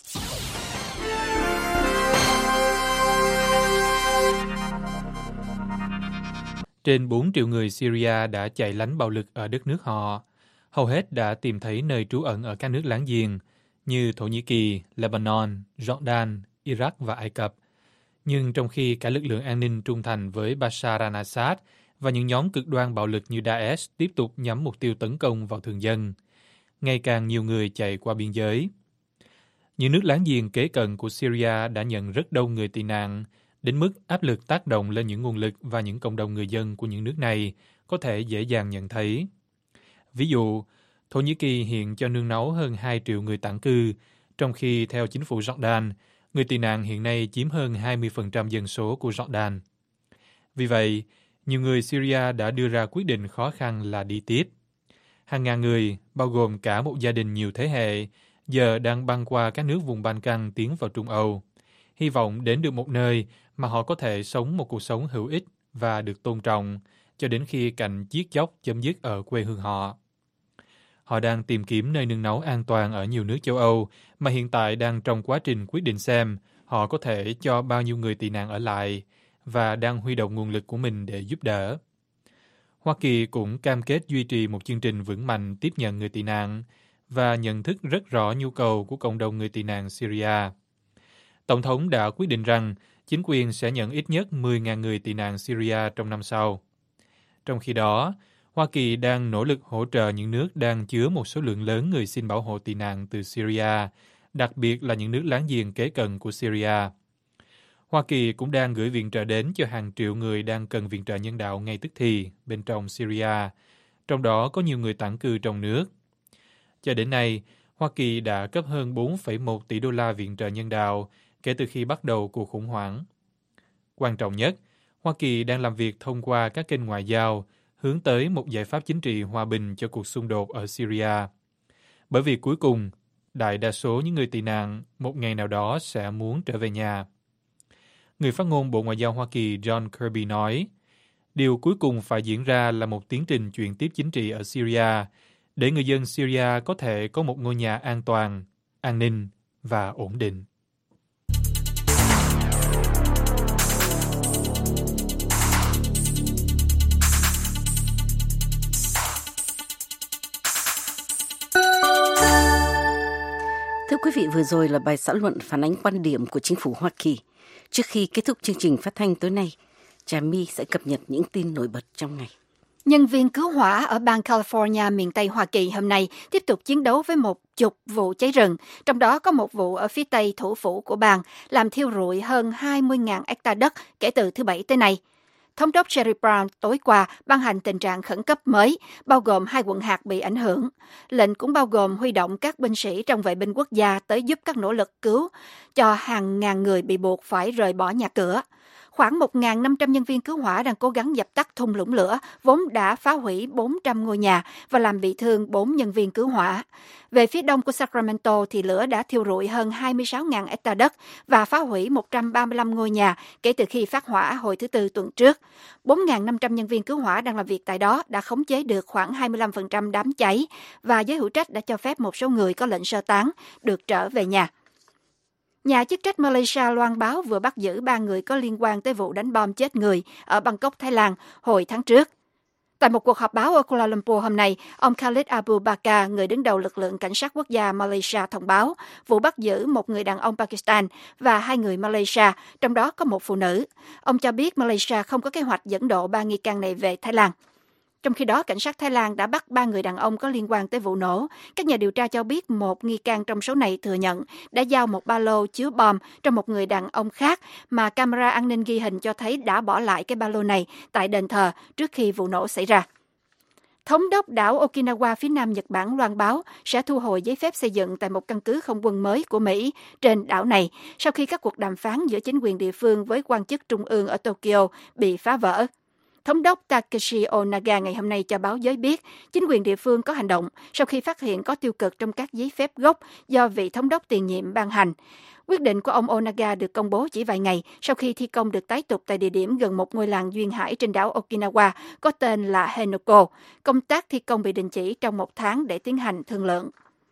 Trên bốn triệu người Syria đã chạy lánh bạo lực ở đất nước họ. Hầu hết đã tìm thấy nơi trú ẩn ở các nước láng giềng như Thổ Nhĩ Kỳ, Lebanon, Jordan, Iraq và Ai Cập. Nhưng trong khi cả lực lượng an ninh trung thành với Bashar al-Assad và những nhóm cực đoan bạo lực như Daesh tiếp tục nhắm mục tiêu tấn công vào thường dân, ngày càng nhiều người chạy qua biên giới. Những nước láng giềng kế cận của Syria đã nhận rất đông người tị nạn, đến mức áp lực tác động lên những nguồn lực và những cộng đồng người dân của những nước này có thể dễ dàng nhận thấy. Ví dụ, Thổ Nhĩ Kỳ hiện cho nương náu hơn hai triệu người tản cư, trong khi theo chính phủ Jordan, người tị nạn hiện nay chiếm hơn hai mươi phần trăm dân số của Jordan. Vì vậy, nhiều người Syria đã đưa ra quyết định khó khăn là đi tiếp. Hàng ngàn người, bao gồm cả một gia đình nhiều thế hệ, giờ đang băng qua các nước vùng Ban-căng tiến vào Trung Âu, hy vọng đến được một nơi mà họ có thể sống một cuộc sống hữu ích và được tôn trọng, cho đến khi cảnh giết chóc chấm dứt ở quê hương họ. Họ đang tìm kiếm nơi nương náu an toàn ở nhiều nước châu Âu, mà hiện tại đang trong quá trình quyết định xem họ có thể cho bao nhiêu người tị nạn ở lại, và đang huy động nguồn lực của mình để giúp đỡ. Hoa Kỳ cũng cam kết duy trì một chương trình vững mạnh tiếp nhận người tị nạn và nhận thức rất rõ nhu cầu của cộng đồng người tị nạn Syria. Tổng thống đã quyết định rằng chính quyền sẽ nhận ít nhất mười nghìn người tị nạn Syria trong năm sau. Trong khi đó, Hoa Kỳ đang nỗ lực hỗ trợ những nước đang chứa một số lượng lớn người xin bảo hộ tị nạn từ Syria, đặc biệt là những nước láng giềng kế cận của Syria. Hoa Kỳ cũng đang gửi viện trợ đến cho hàng triệu người đang cần viện trợ nhân đạo ngay tức thì bên trong Syria, trong đó có nhiều người tản cư trong nước. Cho đến nay, Hoa Kỳ đã cấp hơn bốn phẩy một tỷ đô la viện trợ nhân đạo kể từ khi bắt đầu cuộc khủng hoảng. Quan trọng nhất, Hoa Kỳ đang làm việc thông qua các kênh ngoại giao hướng tới một giải pháp chính trị hòa bình cho cuộc xung đột ở Syria. Bởi vì cuối cùng, đại đa số những người tị nạn một ngày nào đó sẽ muốn trở về nhà. Người phát ngôn Bộ Ngoại giao Hoa Kỳ John Kirby nói, điều cuối cùng phải diễn ra là một tiến trình chuyển tiếp chính trị ở Syria để người dân Syria có thể có một ngôi nhà an toàn, an ninh và ổn định. Thưa quý vị, vừa rồi là bài xã luận phản ánh quan điểm của chính phủ Hoa Kỳ. Trước khi kết thúc chương trình phát thanh tối nay, Trà My sẽ cập nhật những tin nổi bật trong ngày. Nhân viên cứu hỏa ở bang California, miền Tây Hoa Kỳ hôm nay tiếp tục chiến đấu với một chục vụ cháy rừng, trong đó có một vụ ở phía tây thủ phủ của bang, làm thiêu rụi hơn hai mươi nghìn hectare đất kể từ thứ Bảy tới nay. Thống đốc Jerry Brown tối qua ban hành tình trạng khẩn cấp mới, bao gồm hai quận hạt bị ảnh hưởng. Lệnh cũng bao gồm huy động các binh sĩ trong vệ binh quốc gia tới giúp các nỗ lực cứu cho hàng ngàn người bị buộc phải rời bỏ nhà cửa. Khoảng một nghìn năm trăm nhân viên cứu hỏa đang cố gắng dập tắt thung lũng lửa, vốn đã phá hủy bốn trăm ngôi nhà và làm bị thương bốn nhân viên cứu hỏa. Về phía đông của Sacramento thì lửa đã thiêu rụi hơn hai mươi sáu nghìn hectare đất và phá hủy một trăm ba mươi lăm ngôi nhà kể từ khi phát hỏa hồi thứ Tư tuần trước. bốn nghìn năm trăm nhân viên cứu hỏa đang làm việc tại đó đã khống chế được khoảng hai mươi lăm phần trăm đám cháy và giới hữu trách đã cho phép một số người có lệnh sơ tán được trở về nhà. Nhà chức trách Malaysia loan báo vừa bắt giữ ba người có liên quan tới vụ đánh bom chết người ở Bangkok, Thái Lan hồi tháng trước. Tại một cuộc họp báo ở Kuala Lumpur hôm nay, ông Khalid Abu Bakar, người đứng đầu lực lượng cảnh sát quốc gia Malaysia thông báo vụ bắt giữ một người đàn ông Pakistan và hai người Malaysia, trong đó có một phụ nữ. Ông cho biết Malaysia không có kế hoạch dẫn độ ba nghi can này về Thái Lan. Trong khi đó, cảnh sát Thái Lan đã bắt ba người đàn ông có liên quan tới vụ nổ. Các nhà điều tra cho biết một nghi can trong số này thừa nhận đã giao một ba lô chứa bom cho một người đàn ông khác mà camera an ninh ghi hình cho thấy đã bỏ lại cái ba lô này tại đền thờ trước khi vụ nổ xảy ra. Thống đốc đảo Okinawa phía nam Nhật Bản loan báo sẽ thu hồi giấy phép xây dựng tại một căn cứ không quân mới của Mỹ trên đảo này sau khi các cuộc đàm phán giữa chính quyền địa phương với quan chức trung ương ở Tokyo bị phá vỡ. Thống đốc Takeshi Onaga ngày hôm nay cho báo giới biết chính quyền địa phương có hành động sau khi phát hiện có tiêu cực trong các giấy phép gốc do vị thống đốc tiền nhiệm ban hành. Quyết định của ông Onaga được công bố chỉ vài ngày sau khi thi công được tái tục tại địa điểm gần một ngôi làng duyên hải trên đảo Okinawa có tên là Henoko. Công tác thi công bị đình chỉ trong một tháng để tiến hành thương lượng.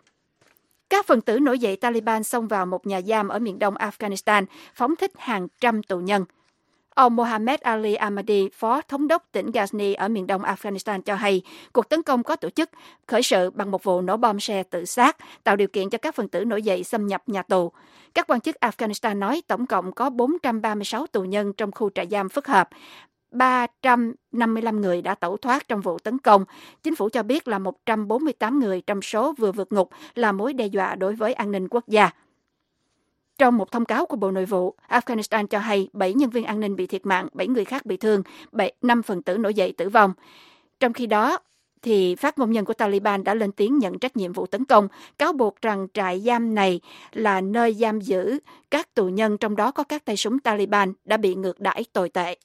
Các phần tử nổi dậy Taliban xông vào một nhà giam ở miền đông Afghanistan, phóng thích hàng trăm tù nhân. Ông Mohammed Ali Ahmadi, phó thống đốc tỉnh Ghazni ở miền đông Afghanistan cho hay, cuộc tấn công có tổ chức, khởi sự bằng một vụ nổ bom xe tự sát, tạo điều kiện cho các phần tử nổi dậy xâm nhập nhà tù. Các quan chức Afghanistan nói tổng cộng có bốn trăm ba mươi sáu tù nhân trong khu trại giam phức hợp. ba trăm năm mươi lăm người đã tẩu thoát trong vụ tấn công. Chính phủ cho biết là một trăm bốn mươi tám người trong số vừa vượt ngục là mối đe dọa đối với an ninh quốc gia. Trong một thông cáo của Bộ Nội vụ, Afghanistan cho hay bảy nhân viên an ninh bị thiệt mạng, bảy người khác bị thương, năm phần tử nổi dậy tử vong. Trong khi đó, thì phát ngôn nhân của Taliban đã lên tiếng nhận trách nhiệm vụ tấn công, cáo buộc rằng trại giam này là nơi giam giữ các tù nhân, trong đó có các tay súng Taliban đã bị ngược đãi tồi tệ.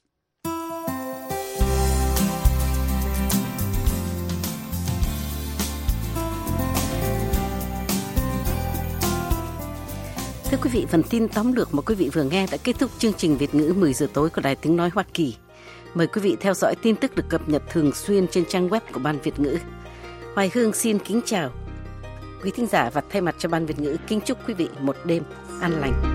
Thưa quý vị, phần tin tóm lược mà quý vị vừa nghe đã kết thúc chương trình Việt ngữ mười giờ tối của Đài Tiếng Nói Hoa Kỳ. Mời quý vị theo dõi tin tức được cập nhật thường xuyên trên trang web của Ban Việt ngữ. Hoài Hương xin kính chào quý thính giả và thay mặt cho Ban Việt ngữ kính chúc quý vị một đêm an lành.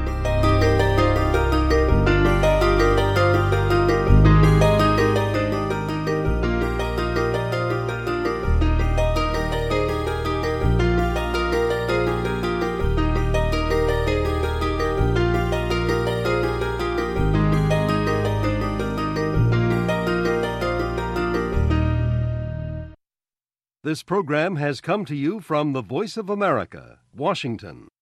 This program has come to you from the Voice of America, Washington.